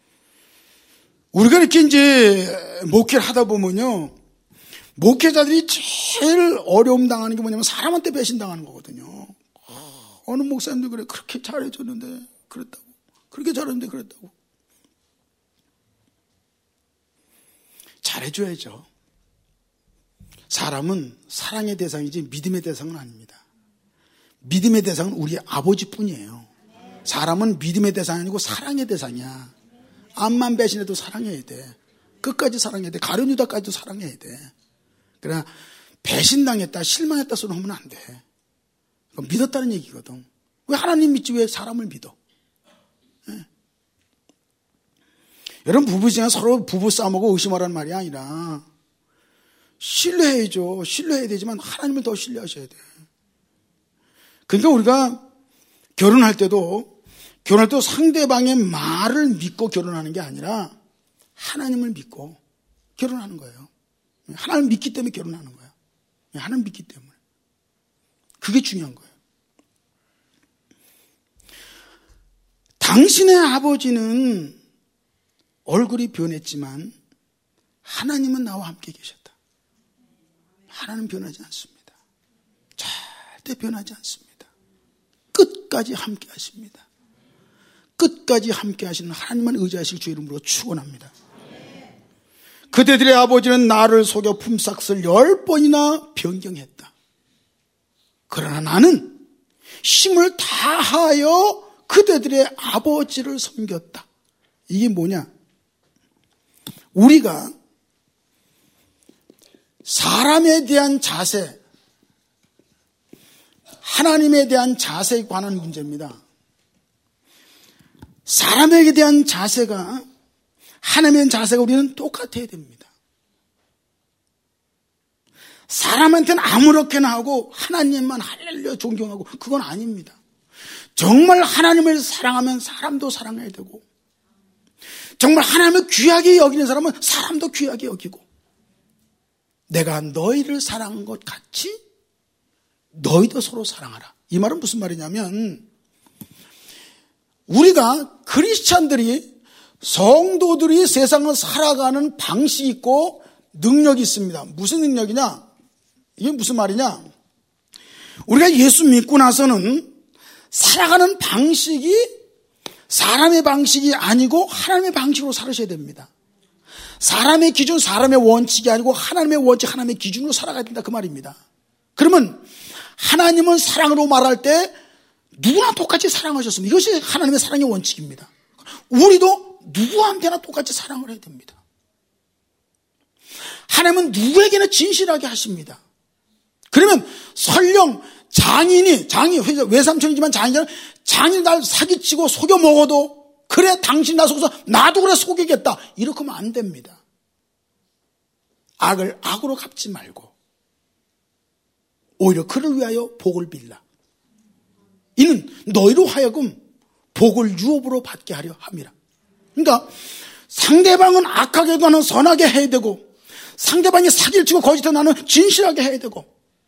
우리가 이렇게 이제 목회를 하다 보면요 목회자들이 제일 어려움 당하는 게 뭐냐면 사람한테 배신당하는 거거든요. 어느 목사님도 그래. 그렇게 잘해줬는데 그랬다고. 그렇게 잘했는데 그랬다고. 잘해줘야죠. 사람은 사랑의 대상이지 믿음의 대상은 아닙니다. 믿음의 대상은 우리 아버지뿐이에요. 사람은 믿음의 대상이 아니고 사랑의 대상이야. 암만 배신해도 사랑해야 돼. 끝까지 사랑해야 돼. 가룟 유다까지도 사랑해야 돼. 그러나 배신당했다 실망했다 소리 하면 안 돼. 믿었다는 얘기거든. 왜 하나님 믿지 왜 사람을 믿어? 여러분 부부지간 서로 부부싸움하고 의심하라는 말이 아니라 신뢰해야죠. 신뢰해야 되지만 하나님을 더 신뢰하셔야 돼. 그러니까 우리가 결혼할 때도 상대방의 말을 믿고 결혼하는 게 아니라 하나님을 믿고 결혼하는 거예요. 하나님을 믿기 때문에 결혼하는 거예요. 하나님을 믿기 때문에. 그게 중요한 거예요. 당신의 아버지는 얼굴이 변했지만 하나님은 나와 함께 계셨다. 하나님 변하지 않습니다. 절대 변하지 않습니다. 끝까지 함께 하십니다. 끝까지 함께 하시는 하나님만 의지하실 주 이름으로 축원합니다. 그대들의 아버지는 나를 속여 품삯을 10번이나 변경했다. 그러나 나는 힘을 다하여 그대들의 아버지를 섬겼다. 이게 뭐냐? 우리가 사람에 대한 자세, 하나님에 대한 자세에 관한 문제입니다. 사람에게 대한 자세가, 하나님에 대한 자세가 우리는 똑같아야 됩니다. 사람한테는 아무렇게나 하고 하나님만 할렐루야 존경하고 그건 아닙니다. 정말 하나님을 사랑하면 사람도 사랑해야 되고, 정말 하나님을 귀하게 여기는 사람은 사람도 귀하게 여기고, 내가 너희를 사랑한 것 같이 너희도 서로 사랑하라. 이 말은 무슨 말이냐면, 우리가 크리스찬들이, 성도들이 세상을 살아가는 방식이 있고 능력이 있습니다. 무슨 능력이냐? 이게 무슨 말이냐? 우리가 예수 믿고 나서는 살아가는 방식이 사람의 방식이 아니고 하나님의 방식으로 살으셔야 됩니다. 사람의 기준, 사람의 원칙이 아니고 하나님의 원칙, 하나님의 기준으로 살아가야 된다, 그 말입니다. 그러면 하나님은 사랑으로 말할 때 누구나 똑같이 사랑하셨습니다. 이것이 하나님의 사랑의 원칙입니다. 우리도 누구한테나 똑같이 사랑을 해야 됩니다. 하나님은 누구에게나 진실하게 하십니다. 그러면 설령 장인이 외삼촌이지만 장인이 날 사기치고 속여 먹어도, 그래 당신 나 속여서 나도 그래 속이겠다, 이렇게 하면 안 됩니다. 악을 악으로 갚지 말고 오히려 그를 위하여 복을 빌라. 이는 너희로 하여금 복을 유업으로 받게 하려 함이라. 그러니까 상대방은 악하게도 나는 선하게 해야 되고, 상대방이 사기를 치고 거짓도 나는 진실하게 해야 되고,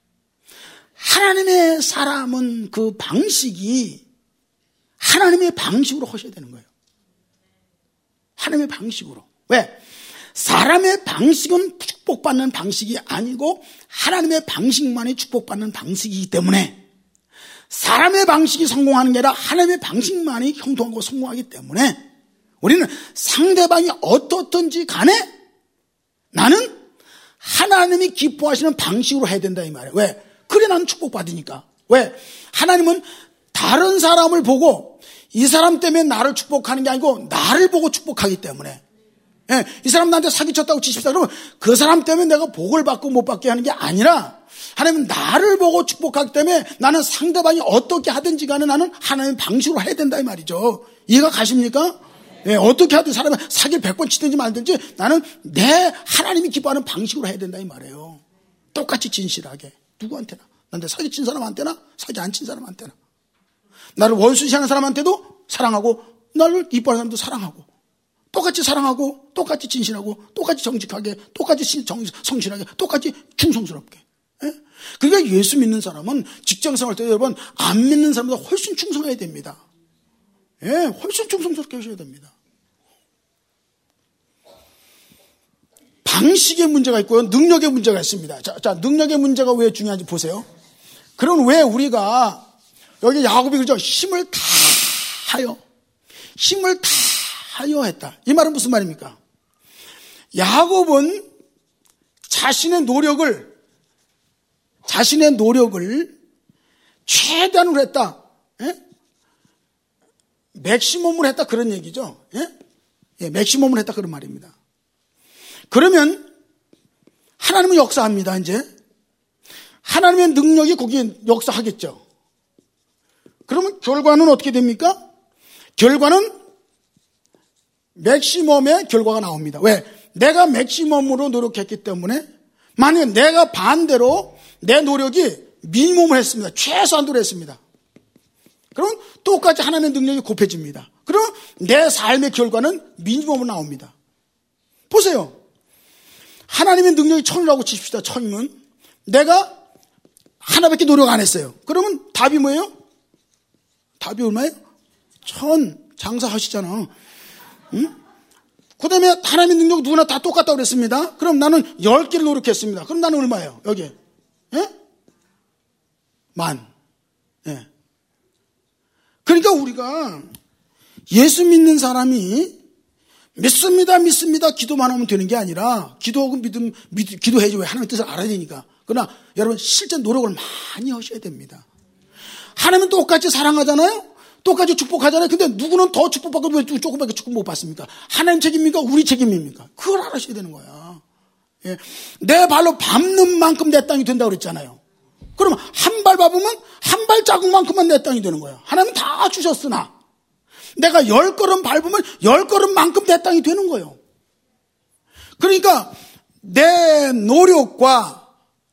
하나님의 사람은 그 방식이 하나님의 방식으로 하셔야 되는 거예요. 하나님의 방식으로. 왜? 사람의 방식은 축복받는 방식이 아니고 하나님의 방식만이 축복받는 방식이기 때문에, 사람의 방식이 성공하는 게 아니라 하나님의 방식만이 형통하고 성공하기 때문에, 우리는 상대방이 어떻든지 간에 나는 하나님이 기뻐하시는 방식으로 해야 된다, 이 말이에요. 왜? 그래 나는 축복받으니까. 왜? 하나님은 다른 사람을 보고 이 사람 때문에 나를 축복하는 게 아니고 나를 보고 축복하기 때문에, 예, 이 사람 나한테 사기쳤다고 치십시다. 그러면 그 사람 때문에 내가 복을 받고 못 받게 하는 게 아니라, 하나님은 나를 보고 축복하기 때문에 나는 상대방이 어떻게 하든지 간에 나는 하나님의 방식으로 해야 된다, 이 말이죠. 이해가 가십니까? 예, 어떻게 하든 사람이 사기를 100번 치든지 말든지 나는 내 하나님이 기뻐하는 방식으로 해야 된다, 이 말이에요. 똑같이 진실하게. 누구한테나. 나한테 사기 친 사람한테나 사기 안 친 사람한테나. 나를 원수시하는 사람한테도 사랑하고, 나를 이뻐하는 사람도 사랑하고, 똑같이 사랑하고, 똑같이 진실하고, 똑같이 정직하게, 똑같이 성실하게, 똑같이 충성스럽게. 예? 그러니까 예수 믿는 사람은 직장생활 때 여러분, 안 믿는 사람보다 훨씬 충성해야 됩니다. 예, 훨씬 충성스럽게 하셔야 됩니다. 방식의 문제가 있고요, 능력의 문제가 있습니다. 자, 능력의 문제가 왜 중요한지 보세요. 그럼 왜 우리가 여기 야곱이 그러죠? 힘을 다하여 했다. 이 말은 무슨 말입니까? 야곱은 자신의 노력을 최대한으로 했다. 예? 맥시멈으로 했다, 그런 얘기죠. 예? 예, 맥시멈으로 했다, 그런 말입니다. 그러면 하나님은 역사합니다. 이제 하나님의 능력이 거기에 역사하겠죠. 그러면 결과는 어떻게 됩니까? 결과는 맥시멈의 결과가 나옵니다. 왜? 내가 맥시멈으로 노력했기 때문에, 만약에 내가 반대로 내 노력이 미니멈을 했습니다. 최소한도로 했습니다. 그럼 똑같이 하나님의 능력이 곱해집니다. 그럼 내 삶의 결과는 미니멈으로 나옵니다. 보세요. 하나님의 능력이 1000이라고 치십시다. 1000이면 내가 하나밖에 노력 안 했어요. 그러면 답이 뭐예요? 답이 얼마예요? 1000 장사하시잖아. 응? 그 다음에 하나님의 능력이 누구나 다 똑같다고 그랬습니다. 그럼 나는 10개를 노력했습니다. 그럼 나는 얼마예요? 여기. 예? 10,000. 예. 그러니까 우리가 예수 믿는 사람이 믿습니다 기도만 하면 되는 게 아니라, 기도하고 기도해야지. 왜? 하나님의 뜻을 알아야 되니까. 그러나 여러분 실제 노력을 많이 하셔야 됩니다. 하나님은 똑같이 사랑하잖아요. 똑같이 축복하잖아요. 근데 누구는 더 축복받고 왜 조금밖에 축복 못 받습니까? 하나님 책임입니까? 우리 책임입니까? 그걸 알아셔야 되는 거야. 예. 내 발로 밟는 만큼 내 땅이 된다고 그랬잖아요. 그러면 한 발 밟으면 한 발자국만큼만 내 땅이 되는 거야. 하나님은 다 주셨으나 내가 10걸음 밟으면 10걸음만큼 내 땅이 되는 거예요. 그러니까 내 노력과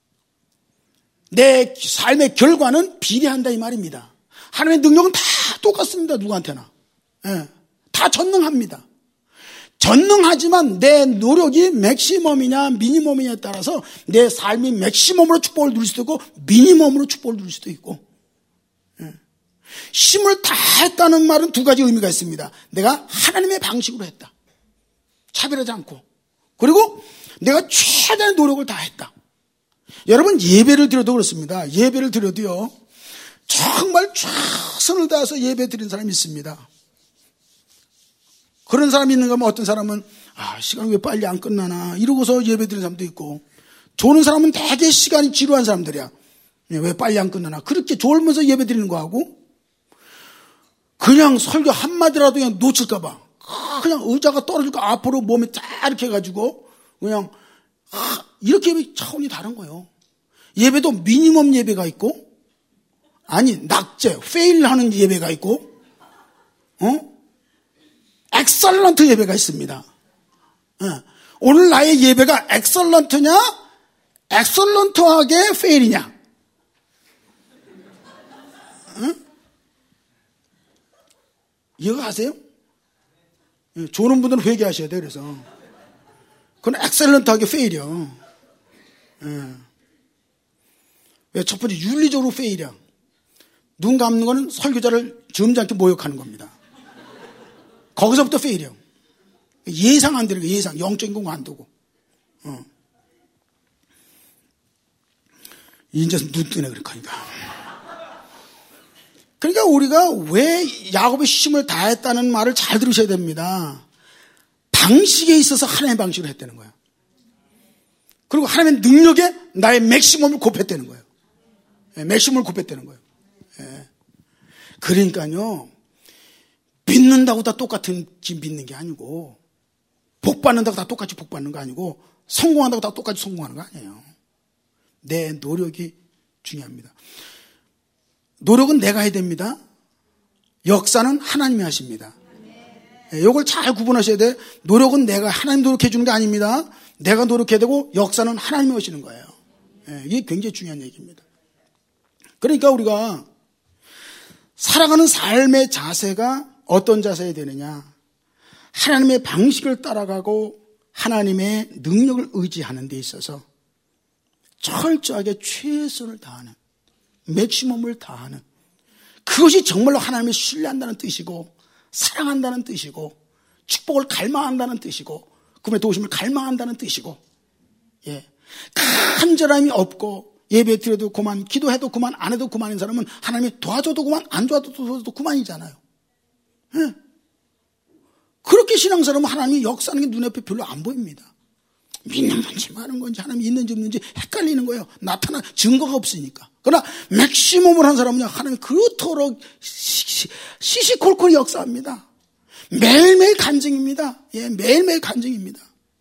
내 삶의 결과는 비례한다 이 말입니다. 하나님의 능력은 다 똑같습니다. 누구한테나. 예, 다 전능합니다. 전능하지만 내 노력이 맥시멈이냐 미니멈이냐에 따라서 내 삶이 맥시멈으로 축복을 누릴 수도 있고 미니멈으로 축복을 누릴 수도 있고. 예. 힘을 다했다는 말은 두 가지 의미가 있습니다. 내가 하나님의 방식으로 했다. 차별하지 않고. 그리고 내가 최대한 노력을 다했다. 여러분 예배를 드려도 그렇습니다. 예배를 드려도요. 정말 최선을 다해서 예배 드리는 사람이 있습니다. 그런 사람이 있는가 하면 어떤 사람은 시간이 왜 빨리 안 끝나나 이러고서 예배 드리는 사람도 있고, 조는 사람은 되게 시간이 지루한 사람들이야. 왜 빨리 안 끝나나 그렇게 졸면서 예배 드리는 거하고, 그냥 설교 한마디라도 그냥 놓칠까 봐 그냥 의자가 떨어질까 앞으로 몸에 쫙 이렇게 해가지고 그냥 이렇게 예배 차원이 다른 거예요. 예배도 미니멈 예배가 있고, 아니 낙제 페일하는 예배가 있고, 엑설런트 예배가 있습니다. 오늘 나의 예배가 엑설런트냐 엑설런트하게 페일이냐. 이해가세요? 조는 분들은 회개하셔야 돼요. 그래서 그건 엑셀런트하게 페일이야. 왜? 첫 번째 윤리적으로 페일이야. 눈 감는 거는 설교자를 점잖게 모욕하는 겁니다. 거기서부터 페일이야. 예상 안 되는 거, 예상. 영적인 공부 안 되고. 이제 눈 뜨네, 그러니까. 그러니까 우리가 왜 야곱의 힘을 다했다는 말을 잘 들으셔야 됩니다. 방식에 있어서 하나님의 방식으로 했다는 거예요. 그리고 하나님의 능력에 나의 맥시멈을 곱했다는 거예요. 맥시멈을 곱했다는 거예요. 그러니까요, 믿는다고 다 똑같은 믿는 게 아니고, 복 받는다고 다 똑같이 복 받는 거 아니고, 성공한다고 다 똑같이 성공하는 거 아니에요. 내 노력이 중요합니다. 노력은 내가 해야 됩니다. 역사는 하나님이 하십니다. 이걸 잘 구분하셔야 돼. 노력은 내가 하나님 노력해 주는 게 아닙니다. 내가 노력해야 되고 역사는 하나님이 하시는 거예요. 이게 굉장히 중요한 얘기입니다. 그러니까 우리가 살아가는 삶의 자세가 어떤 자세야 되느냐. 하나님의 방식을 따라가고 하나님의 능력을 의지하는 데 있어서 철저하게 최선을 다하는, 맥시멈을 다하는, 그것이 정말로 하나님을 신뢰한다는 뜻이고 사랑한다는 뜻이고 축복을 갈망한다는 뜻이고 그분의 도우심을 갈망한다는 뜻이고, 간절함이 없고 예배 드려도 그만, 기도해도 그만, 안 해도 그만인 사람은 하나님이 도와줘도 그만, 안 도와줘도 그만이잖아요. 그렇게 신앙사람은 하나님이 역사하는 게 눈앞에 별로 안 보입니다. 믿는 건지 마는 건지 하나님이 있는지 없는지 헷갈리는 거예요. 나타난 증거가 없으니까. 그러나 맥시멈을 한 사람은요, 하나님이 그토록 시시콜콜 역사합니다. 매일매일 간증입니다. 매일매일 간증입니다.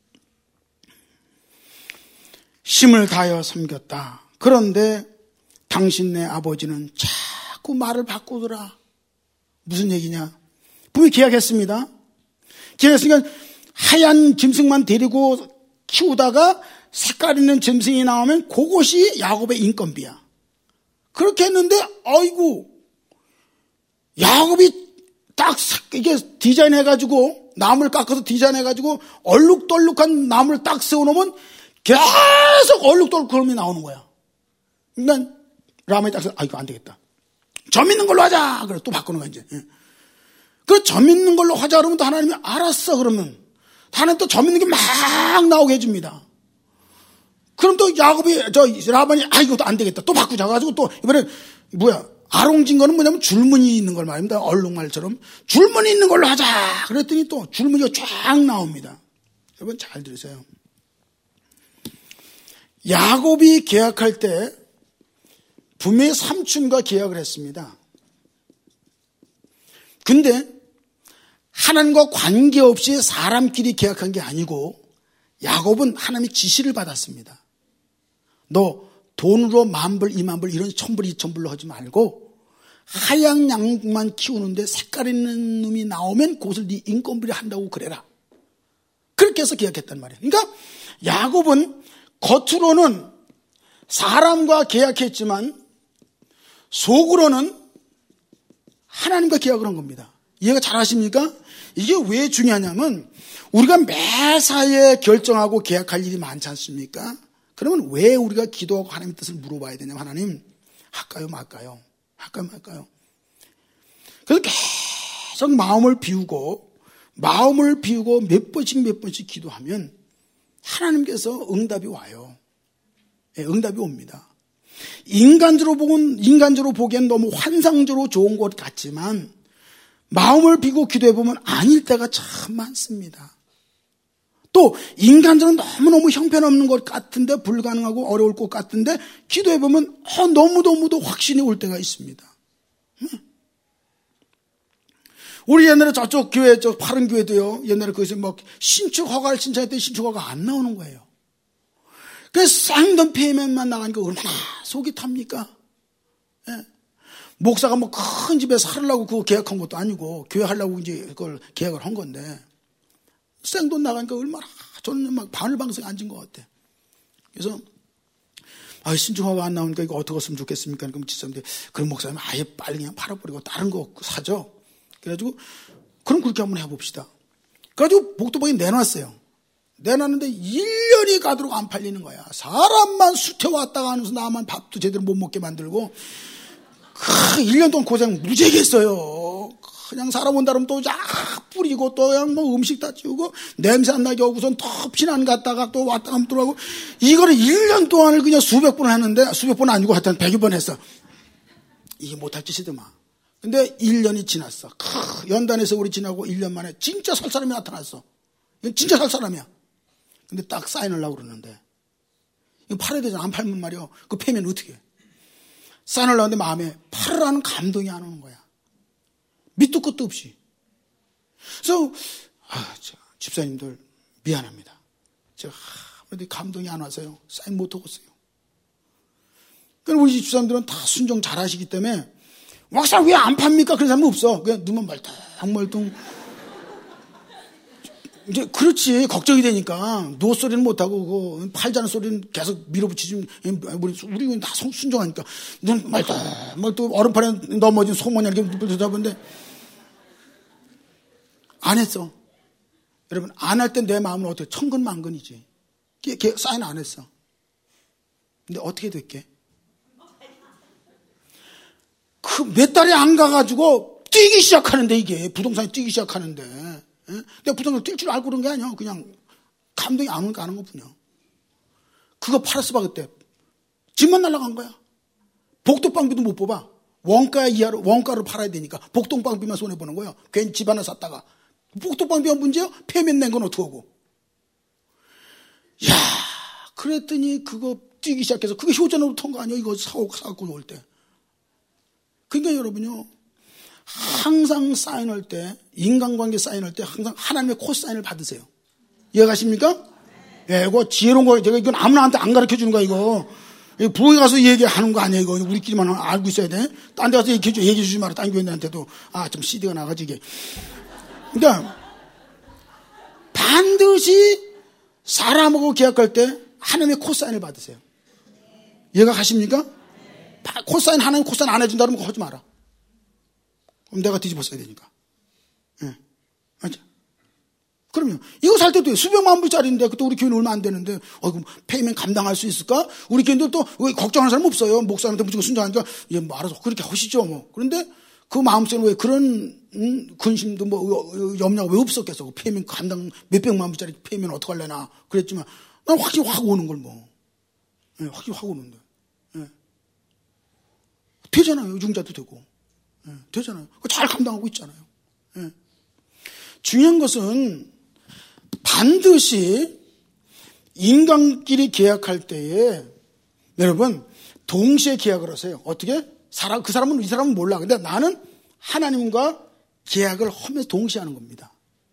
힘을 다하여 섬겼다. 그런데 당신네 아버지는 자꾸 말을 바꾸더라. 무슨 얘기냐? 분명히 계약했습니다. 계약했으니까 하얀 짐승만 데리고 키우다가 색깔 있는 짐승이 나오면 그것이 야곱의 인건비야. 그렇게 했는데 아이고, 야곱이 딱 이게 디자인해가지고 나무를 깎아서 디자인해가지고 얼룩덜룩한 나무를 딱 세워놓으면 계속 얼룩덜룩함이 나오는 거야. 그러니까 라면이 딱 이거 안 되겠다. 점 있는 걸로 하자. 그래 또 바꾸는 거야 이제. 그 점 있는 걸로 하자 그러면 또 하나님이 알았어 그러면 하나님 또 점 있는 게 막 나오게 해줍니다. 그럼 또 야곱이 라반이 이것도 안 되겠다. 또 바꾸자 가지고 또 이번에 아롱진 거는 뭐냐면 줄무늬 있는 걸 말입니다. 얼룩말처럼 줄무늬 있는 걸로 하자. 그랬더니 또 줄무늬가 쫙 나옵니다. 여러분 잘 들으세요. 야곱이 계약할 때 분명히 삼촌과 계약을 했습니다. 근데 하나님과 관계없이 사람끼리 계약한 게 아니고 야곱은 하나님의 지시를 받았습니다. 너 돈으로 10,000불, 20,000불, 이런 1,000불, 2,000불로 하지 말고 하얀 양만 키우는데 색깔 있는 놈이 나오면 그것을 네 인건비를 한다고 그래라. 그렇게 해서 계약했단 말이에요. 그러니까 야곱은 겉으로는 사람과 계약했지만 속으로는 하나님과 계약을 한 겁니다. 이해가 잘 하십니까? 이게 왜 중요하냐면 우리가 매사에 결정하고 계약할 일이 많지 않습니까? 그러면 왜 우리가 기도하고 하나님의 뜻을 물어봐야 되냐면 하나님 할까요 말까요? 할까요 말까요? 그래서 계속 마음을 비우고 몇 번씩 기도하면 하나님께서 응답이 와요. 네, 응답이 옵니다. 인간적으로 보기엔 너무 환상적으로 좋은 것 같지만 마음을 비우고 기도해보면 아닐 때가 참 많습니다. 또 인간적으로 너무너무 형편없는 것 같은데 불가능하고 어려울 것 같은데 기도해보면 너무너무도 확신이 올 때가 있습니다. 우리 옛날에 저쪽 교회, 저 파른 교회도요, 옛날에 거기서 막 신축 허가를 신청했더니 신축 허가가 안 나오는 거예요. 그래서 생돈 페이ment만 나가니까 얼마나 속이 탑니까? 예. 목사가 뭐 큰 집에서 하려고 그거 계약한 것도 아니고 교회 하려고 이제 그걸 계약을 한 건데 생돈 나가니까 얼마나 저는 막 바늘방석에 앉은 것 같아. 그래서 신축 허가 안 나오니까 이거 어떻게 했으면 좋겠습니까? 그럼 집사람들이 그런 목사님 아예 빨리 그냥 팔아버리고 다른 거 사죠. 그래가지고 그럼 그렇게 한번 해봅시다. 그래가지고 복도방에 내놨어요. 내놨는데 1년이 가도록 안 팔리는 거야. 사람만 수태왔다가 하면서 나만 밥도 제대로 못 먹게 만들고 1년 동안 고생 무지하게 했어요. 그냥 사람 온다 그러면 또 쫙 뿌리고 또 그냥 뭐 음식 다 치우고 냄새 안 나게 하고선 또 피난 갔다가 또 왔다 가면 또 하고 이거를 1년 동안을 그냥 수백 번 했는데 수백 번 아니고 하여튼 100여 번 했어. 이게 못할 짓이더만. 근데 1년이 지났어. 연단에서 우리 지나고 1년 만에 진짜 살 사람이 나타났어. 이건 진짜 살 사람이야. 근데 딱 사인을 하려고 그러는데 이거 팔아야 되잖아. 안 팔면 말이야. 그거 패면 어떻게 해? 사인을 하려는데 마음에 팔으라는 감동이 안 오는 거야. 밑도 끝도 없이. 그래서 집사님들 미안합니다. 제가 아무래도 감동이 안 와서요. 사인 못 하겠어요. 그럼 우리 집사람들은 다 순종 잘 하시기 때문에 막상 왜 안 팝니까? 그런 사람은 없어. 그냥 눈만 멀뚱. 이제 그렇지. 걱정이 되니까 노소리는 못하고 팔자는 소리는 계속 밀어붙이지. 우리는 다 순종하니까 눈 말똥 얼음판에 넘어진 소모냐 이렇게 잡은데 안 했어. 여러분 안 할 때 내 마음은 어떻게 천근만근이지. 사인 안 했어. 근데 어떻게 됐게? 그 몇 달이 안 가가지고 뛰기 시작하는데 이게 부동산이 뛰기 시작하는데 내가 부동산 뛸 줄 알고 그런 게 아니야. 그냥 감동이 안 오니까 하는 것뿐이야. 그거 팔았어 봐 그때. 집만 날아간 거야. 복도방비도 못 뽑아. 원가로 팔아야 되니까 복도방비만 손해보는 거야. 괜히 집 하나 샀다가 복도방비가 문제야? 패면 낸 건 어떡하고. 야, 그랬더니 그거 뛰기 시작해서 그게 효자로 턴 거 아니야. 이거 사갖고 올 때. 그러니까 여러분요. 항상 사인할 때 인간관계 사인할 때 항상 하나님의 코사인을 받으세요. 이해가십니까? 예, 이거 지혜로운 거 제가 이건 아무나한테 안 가르쳐주는 거야 이거. 부엌에 가서 얘기하는 거 아니야 이거. 우리끼리만 알고 있어야 돼. 딴 데 가서 얘기해 주지 마라. 딴 교회들한테도 좀 CD가 나가지 이게. 그러니까 반드시 사람하고 계약할 때 하나님의 코사인을 받으세요. 이해가 가십니까? 코사인 하나님 코사인 안 해준다 그러면 하지 마라. 그럼 내가 뒤집어 써야 되니까. 예. 맞아. 그럼요. 이거 살 때도 수백만 불짜리인데 그때 우리 교회는 얼마 안 되는데 그럼 페이면 감당할 수 있을까? 우리 교회는 또 걱정하는 사람 없어요. 목사한테 무조건 순종하니까 알아서 그렇게 하시죠 뭐. 그런데 그 마음속에 왜 그런 근심도 염려가 왜 없었겠어. 페이면 감당 몇백만 불짜리 페이면 어떡할래나 그랬지만 난 확실히 확 오는 걸 뭐. 예, 확실히 확 오는데. 예. 되잖아요. 융자도 되고. 예, 되잖아요. 잘 감당하고 있잖아요. 예. 중요한 것은 반드시 인간끼리 계약할 때에 여러분 동시에 계약을 하세요. 어떻게? 그 사람은 이 사람은 몰라. 근데 나는 하나님과 계약을 하면서 동시에 하는 겁니다.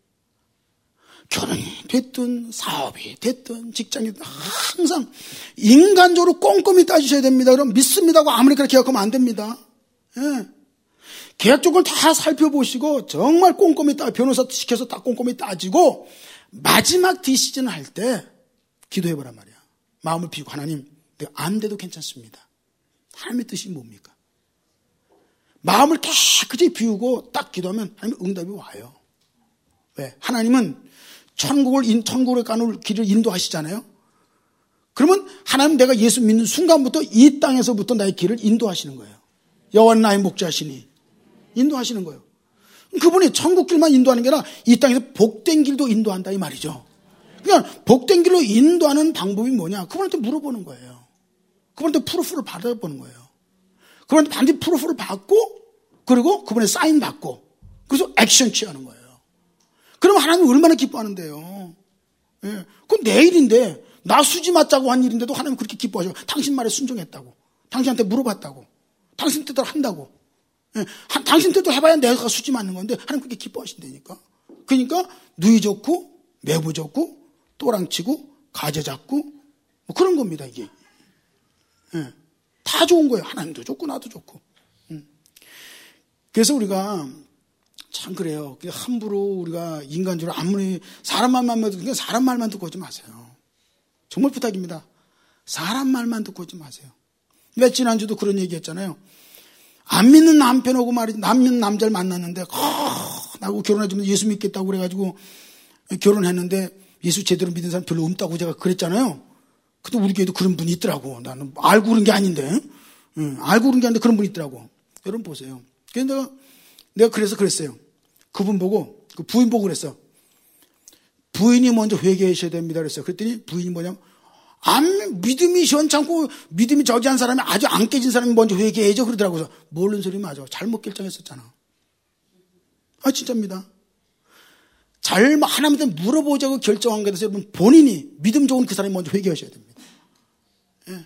결혼이 됐든 사업이 됐든 직장이 됐든 항상 인간적으로 꼼꼼히 따지셔야 됩니다. 그럼 믿습니다고 아무리 그렇게 계약하면 안 됩니다. 예. 계약 조건을 다 살펴보시고 정말 꼼꼼히 변호사 시켜서 다 꼼꼼히 따지고 마지막 디시전 할 때 기도해보란 말이야. 마음을 비우고 하나님 내가 안 돼도 괜찮습니다. 하나님의 뜻이 뭡니까? 마음을 깨끗이 비우고 딱 기도하면 하나님 응답이 와요. 왜? 하나님은 천국으로 가는 길을 인도하시잖아요. 그러면 하나님 내가 예수 믿는 순간부터 이 땅에서부터 나의 길을 인도하시는 거예요. 여호와는 나의 목자시니 인도하시는 거예요. 그분이 천국 길만 인도하는 게 아니라 이 땅에서 복된 길도 인도한다 이 말이죠. 그러니까 복된 길로 인도하는 방법이 뭐냐? 그분한테 물어보는 거예요. 그분한테 프루프를 받아보는 거예요. 그분한테 반드시 프루프를 받고 그리고 그분의 사인 받고 그래서 액션 취하는 거예요. 그러면 하나님 얼마나 기뻐하는데요. 예. 그건 내 일인데 나 수지 맞자고 한 일인데도 하나님 그렇게 기뻐하셔. 당신 말에 순종했다고. 당신한테 물어봤다고. 당신 뜻대로 한다고. 예. 당신 뜻대로 해봐야 내가 수지 맞는 건데 하나님 그렇게 기뻐하신다니까. 그러니까 누이 좋고 매부 좋고 또랑치고 가재 잡고 뭐 그런 겁니다 이게. 예. 다 좋은 거예요. 하나님도 좋고 나도 좋고. 그래서 우리가 참 그래요. 함부로 우리가 인간적으로 아무리 사람 말만 듣고 사람 말만 듣고 오지 마세요. 정말 부탁입니다. 사람 말만 듣고 오지 마세요. 지난주도 그런 얘기 했잖아요. 안 믿는 남편하고 말이지, 믿는 남자를 만났는데, 나하고 결혼해주면 예수 믿겠다고 그래가지고 결혼했는데 예수 제대로 믿는 사람 별로 없다고 제가 그랬잖아요. 근데 우리 교회도 그런 분이 있더라고. 나는 알고 그런 게 아닌데. 알고 그런 게 아닌데 그런 분이 있더라고. 여러분 보세요. 그래서 내가 그래서 그랬어요. 그분 보고, 그 부인 보고 그랬어. 부인이 먼저 회개하셔야 됩니다. 그랬어요. 그랬더니 부인이 뭐냐면, 믿음이 시원찮고, 믿음이 저기한 사람이 아주 안 깨진 사람이 먼저 회개해야죠. 그러더라고요. 모르는 소리 맞아. 잘못 결정했었잖아. 진짜입니다. 하나님한테 물어보자고 결정한 것에 대해서 여러분 본인이 믿음 좋은 그 사람이 먼저 회개하셔야 됩니다. 예.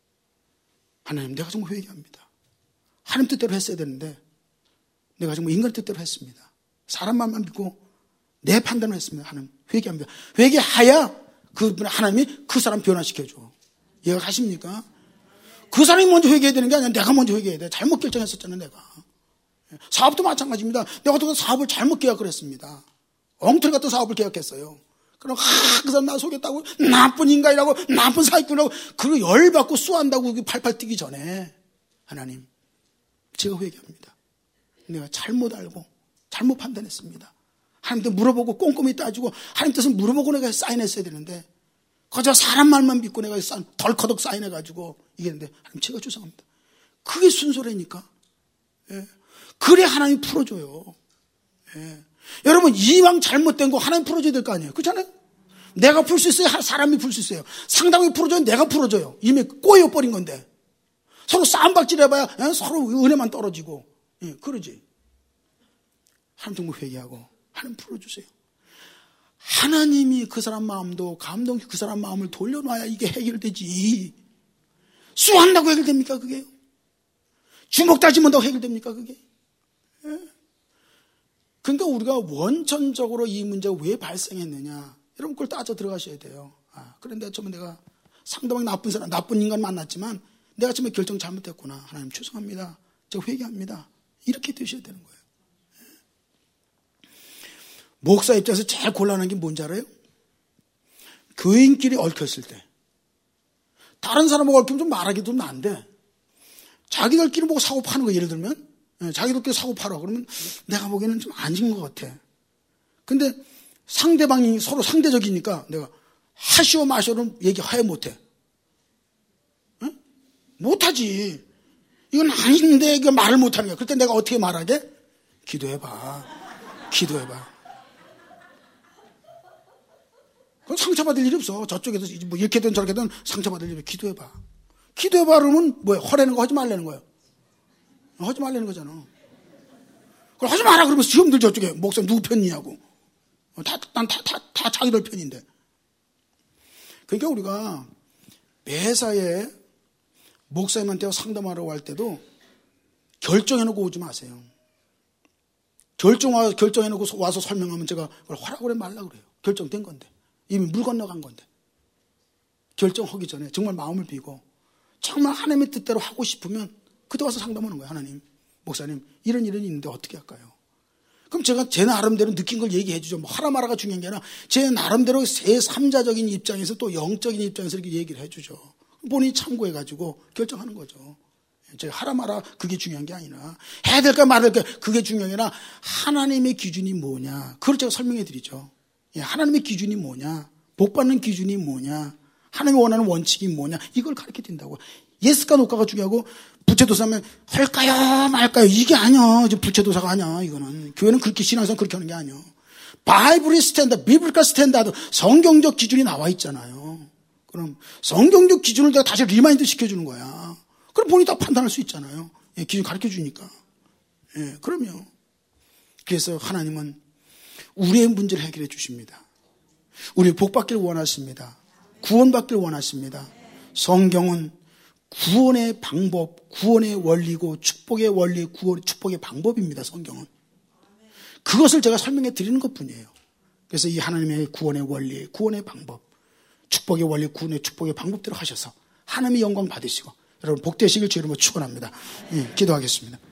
하나님, 내가 정말 회개합니다. 하나님 뜻대로 했어야 되는데, 내가 정말 인간 뜻대로 했습니다. 사람 말만 믿고 내 판단을 했습니다. 하나님 회개합니다. 회개하야 하나님이 그 사람 변화시켜줘. 이해가 가십니까? 그 사람이 먼저 회개해야 되는 게 아니라 내가 먼저 회개해야 돼. 잘못 결정했었잖아요 내가. 사업도 마찬가지입니다. 내가 또 사업을 잘못 계약을 했습니다. 엉터리 같은 사업을 계약했어요. 그럼 그 사람 나 속였다고 나쁜 인간이라고 나쁜 사기꾼이라고 그거 열받고 쏘한다고 팔팔 뛰기 전에 하나님 제가 회개합니다. 내가 잘못 알고 잘못 판단했습니다. 하나님한테 물어보고 꼼꼼히 따지고 하나님 뜻은 물어보고 내가 사인했어야 되는데 그저 사람 말만 믿고 내가 덜커덕 사인해가지고 이게 했는데 하나님 제가 죄송합니다. 그게 순서라니까. 예. 그래 하나님 풀어줘요. 예. 여러분 이왕 잘못된 거 하나님 풀어줘야 될 거 아니에요. 그렇잖아요. 내가 풀 수 있어요. 사람이 풀 수 있어요. 상당히 풀어줘요. 내가 풀어줘요. 이미 꼬여버린 건데 서로 싸움박질 해봐야 서로 은혜만 떨어지고 그러지. 하나님 정말 회개하고 하나님 풀어주세요. 하나님이 그 사람 마음도 감동이 그 사람 마음을 돌려놔야 이게 해결되지. 쏘한다고 해결됩니까 그게? 주먹 다짐한다고 해결됩니까 그게? 그러니까 우리가 원천적으로 이 문제가 왜 발생했느냐 여러분 그걸 따져 들어가셔야 돼요. 그런데 처음에 내가 상대방이 나쁜 사람 나쁜 인간 만났지만 내가 처음에 결정 잘못했구나. 하나님 죄송합니다. 제가 회개합니다. 이렇게 되셔야 되는 거예요. 목사 입장에서 제일 곤란한 게 뭔지 알아요? 교인끼리 얽혔을 때 다른 사람하고 얽히면 좀 말하기도 난데 자기들끼리 뭐 사고 파는 거 예를 들면 자기들끼리 사고 팔아 그러면 내가 보기에는 좀 아닌 것 같아. 근데 상대방이 서로 상대적이니까 내가 하시오 마시오는 얘기 하여 못해. 못하지. 이건 아닌데 이거 말을 못하는 거야. 그럴 때 내가 어떻게 말하게? 기도해봐. 기도해봐. 그건 상처받을 일이 없어. 저쪽에서 뭐 이렇게든 저렇게든 상처받을 일이 없어. 기도해봐. 기도해봐 그러면 뭐야? 허라는 거 하지 말라는 거야. 하지 말라는 거잖아. 그걸 하지 마라 그러면 시험들 저쪽에 목사님 누구 편이냐고. 난 다 자기들 편인데. 그러니까 우리가 매사에 목사님한테 상담하러 갈 때도 결정해놓고 오지 마세요. 결정해놓고 와서 설명하면 제가 그걸 하라고 그래 말라고 그래요. 결정된 건데. 이미 물 건너간 건데. 결정하기 전에 정말 마음을 비고 정말 하나님의 뜻대로 하고 싶으면 그때 와서 상담하는 거예요. 하나님 목사님 이런 일은 있는데 어떻게 할까요? 그럼 제가 제 나름대로 느낀 걸 얘기해 주죠. 뭐 하나마라가 중요한 게 아니라 제 나름대로 제3자적인 입장에서 또 영적인 입장에서 이렇게 얘기를 해 주죠. 본인이 참고해 가지고 결정하는 거죠. 제가 하라 마라 그게 중요한 게 아니라 해야 될까 말아야 될까 그게 중요한 게 아니라 하나님의 기준이 뭐냐. 그걸 제가 설명해 드리죠. 하나님의 기준이 뭐냐. 복받는 기준이 뭐냐. 하나님이 원하는 원칙이 뭐냐. 이걸 가르쳐 드린다고. 예스가 노가가 중요하고 부채도사면 할까요 말까요 이게 아니야. 부채도사가 아니야. 이거는 교회는 그렇게 신앙상 그렇게 하는 게 아니야. 바이블의 스탠다드, 비블리컬 스탠다드, 성경적 기준이 나와 있잖아요. 그럼 성경적 기준을 내가 다시 리마인드 시켜주는 거야. 그럼 본인이 다 판단할 수 있잖아요. 기준 가르쳐 주니까. 그럼요. 그래서 하나님은 우리의 문제를 해결해 주십니다. 우리 복받기를 원하십니다. 구원받기를 원하십니다. 성경은 구원의 방법, 구원의 원리고 축복의 원리, 축복의 방법입니다. 성경은. 그것을 제가 설명해 드리는 것뿐이에요. 그래서 이 하나님의 구원의 원리, 구원의 방법, 축복의 원리, 구원의 축복의 방법대로 하셔서 하나님의 영광 받으시고 여러분 복되시길 주의 이름으로 축원합니다. 기도하겠습니다.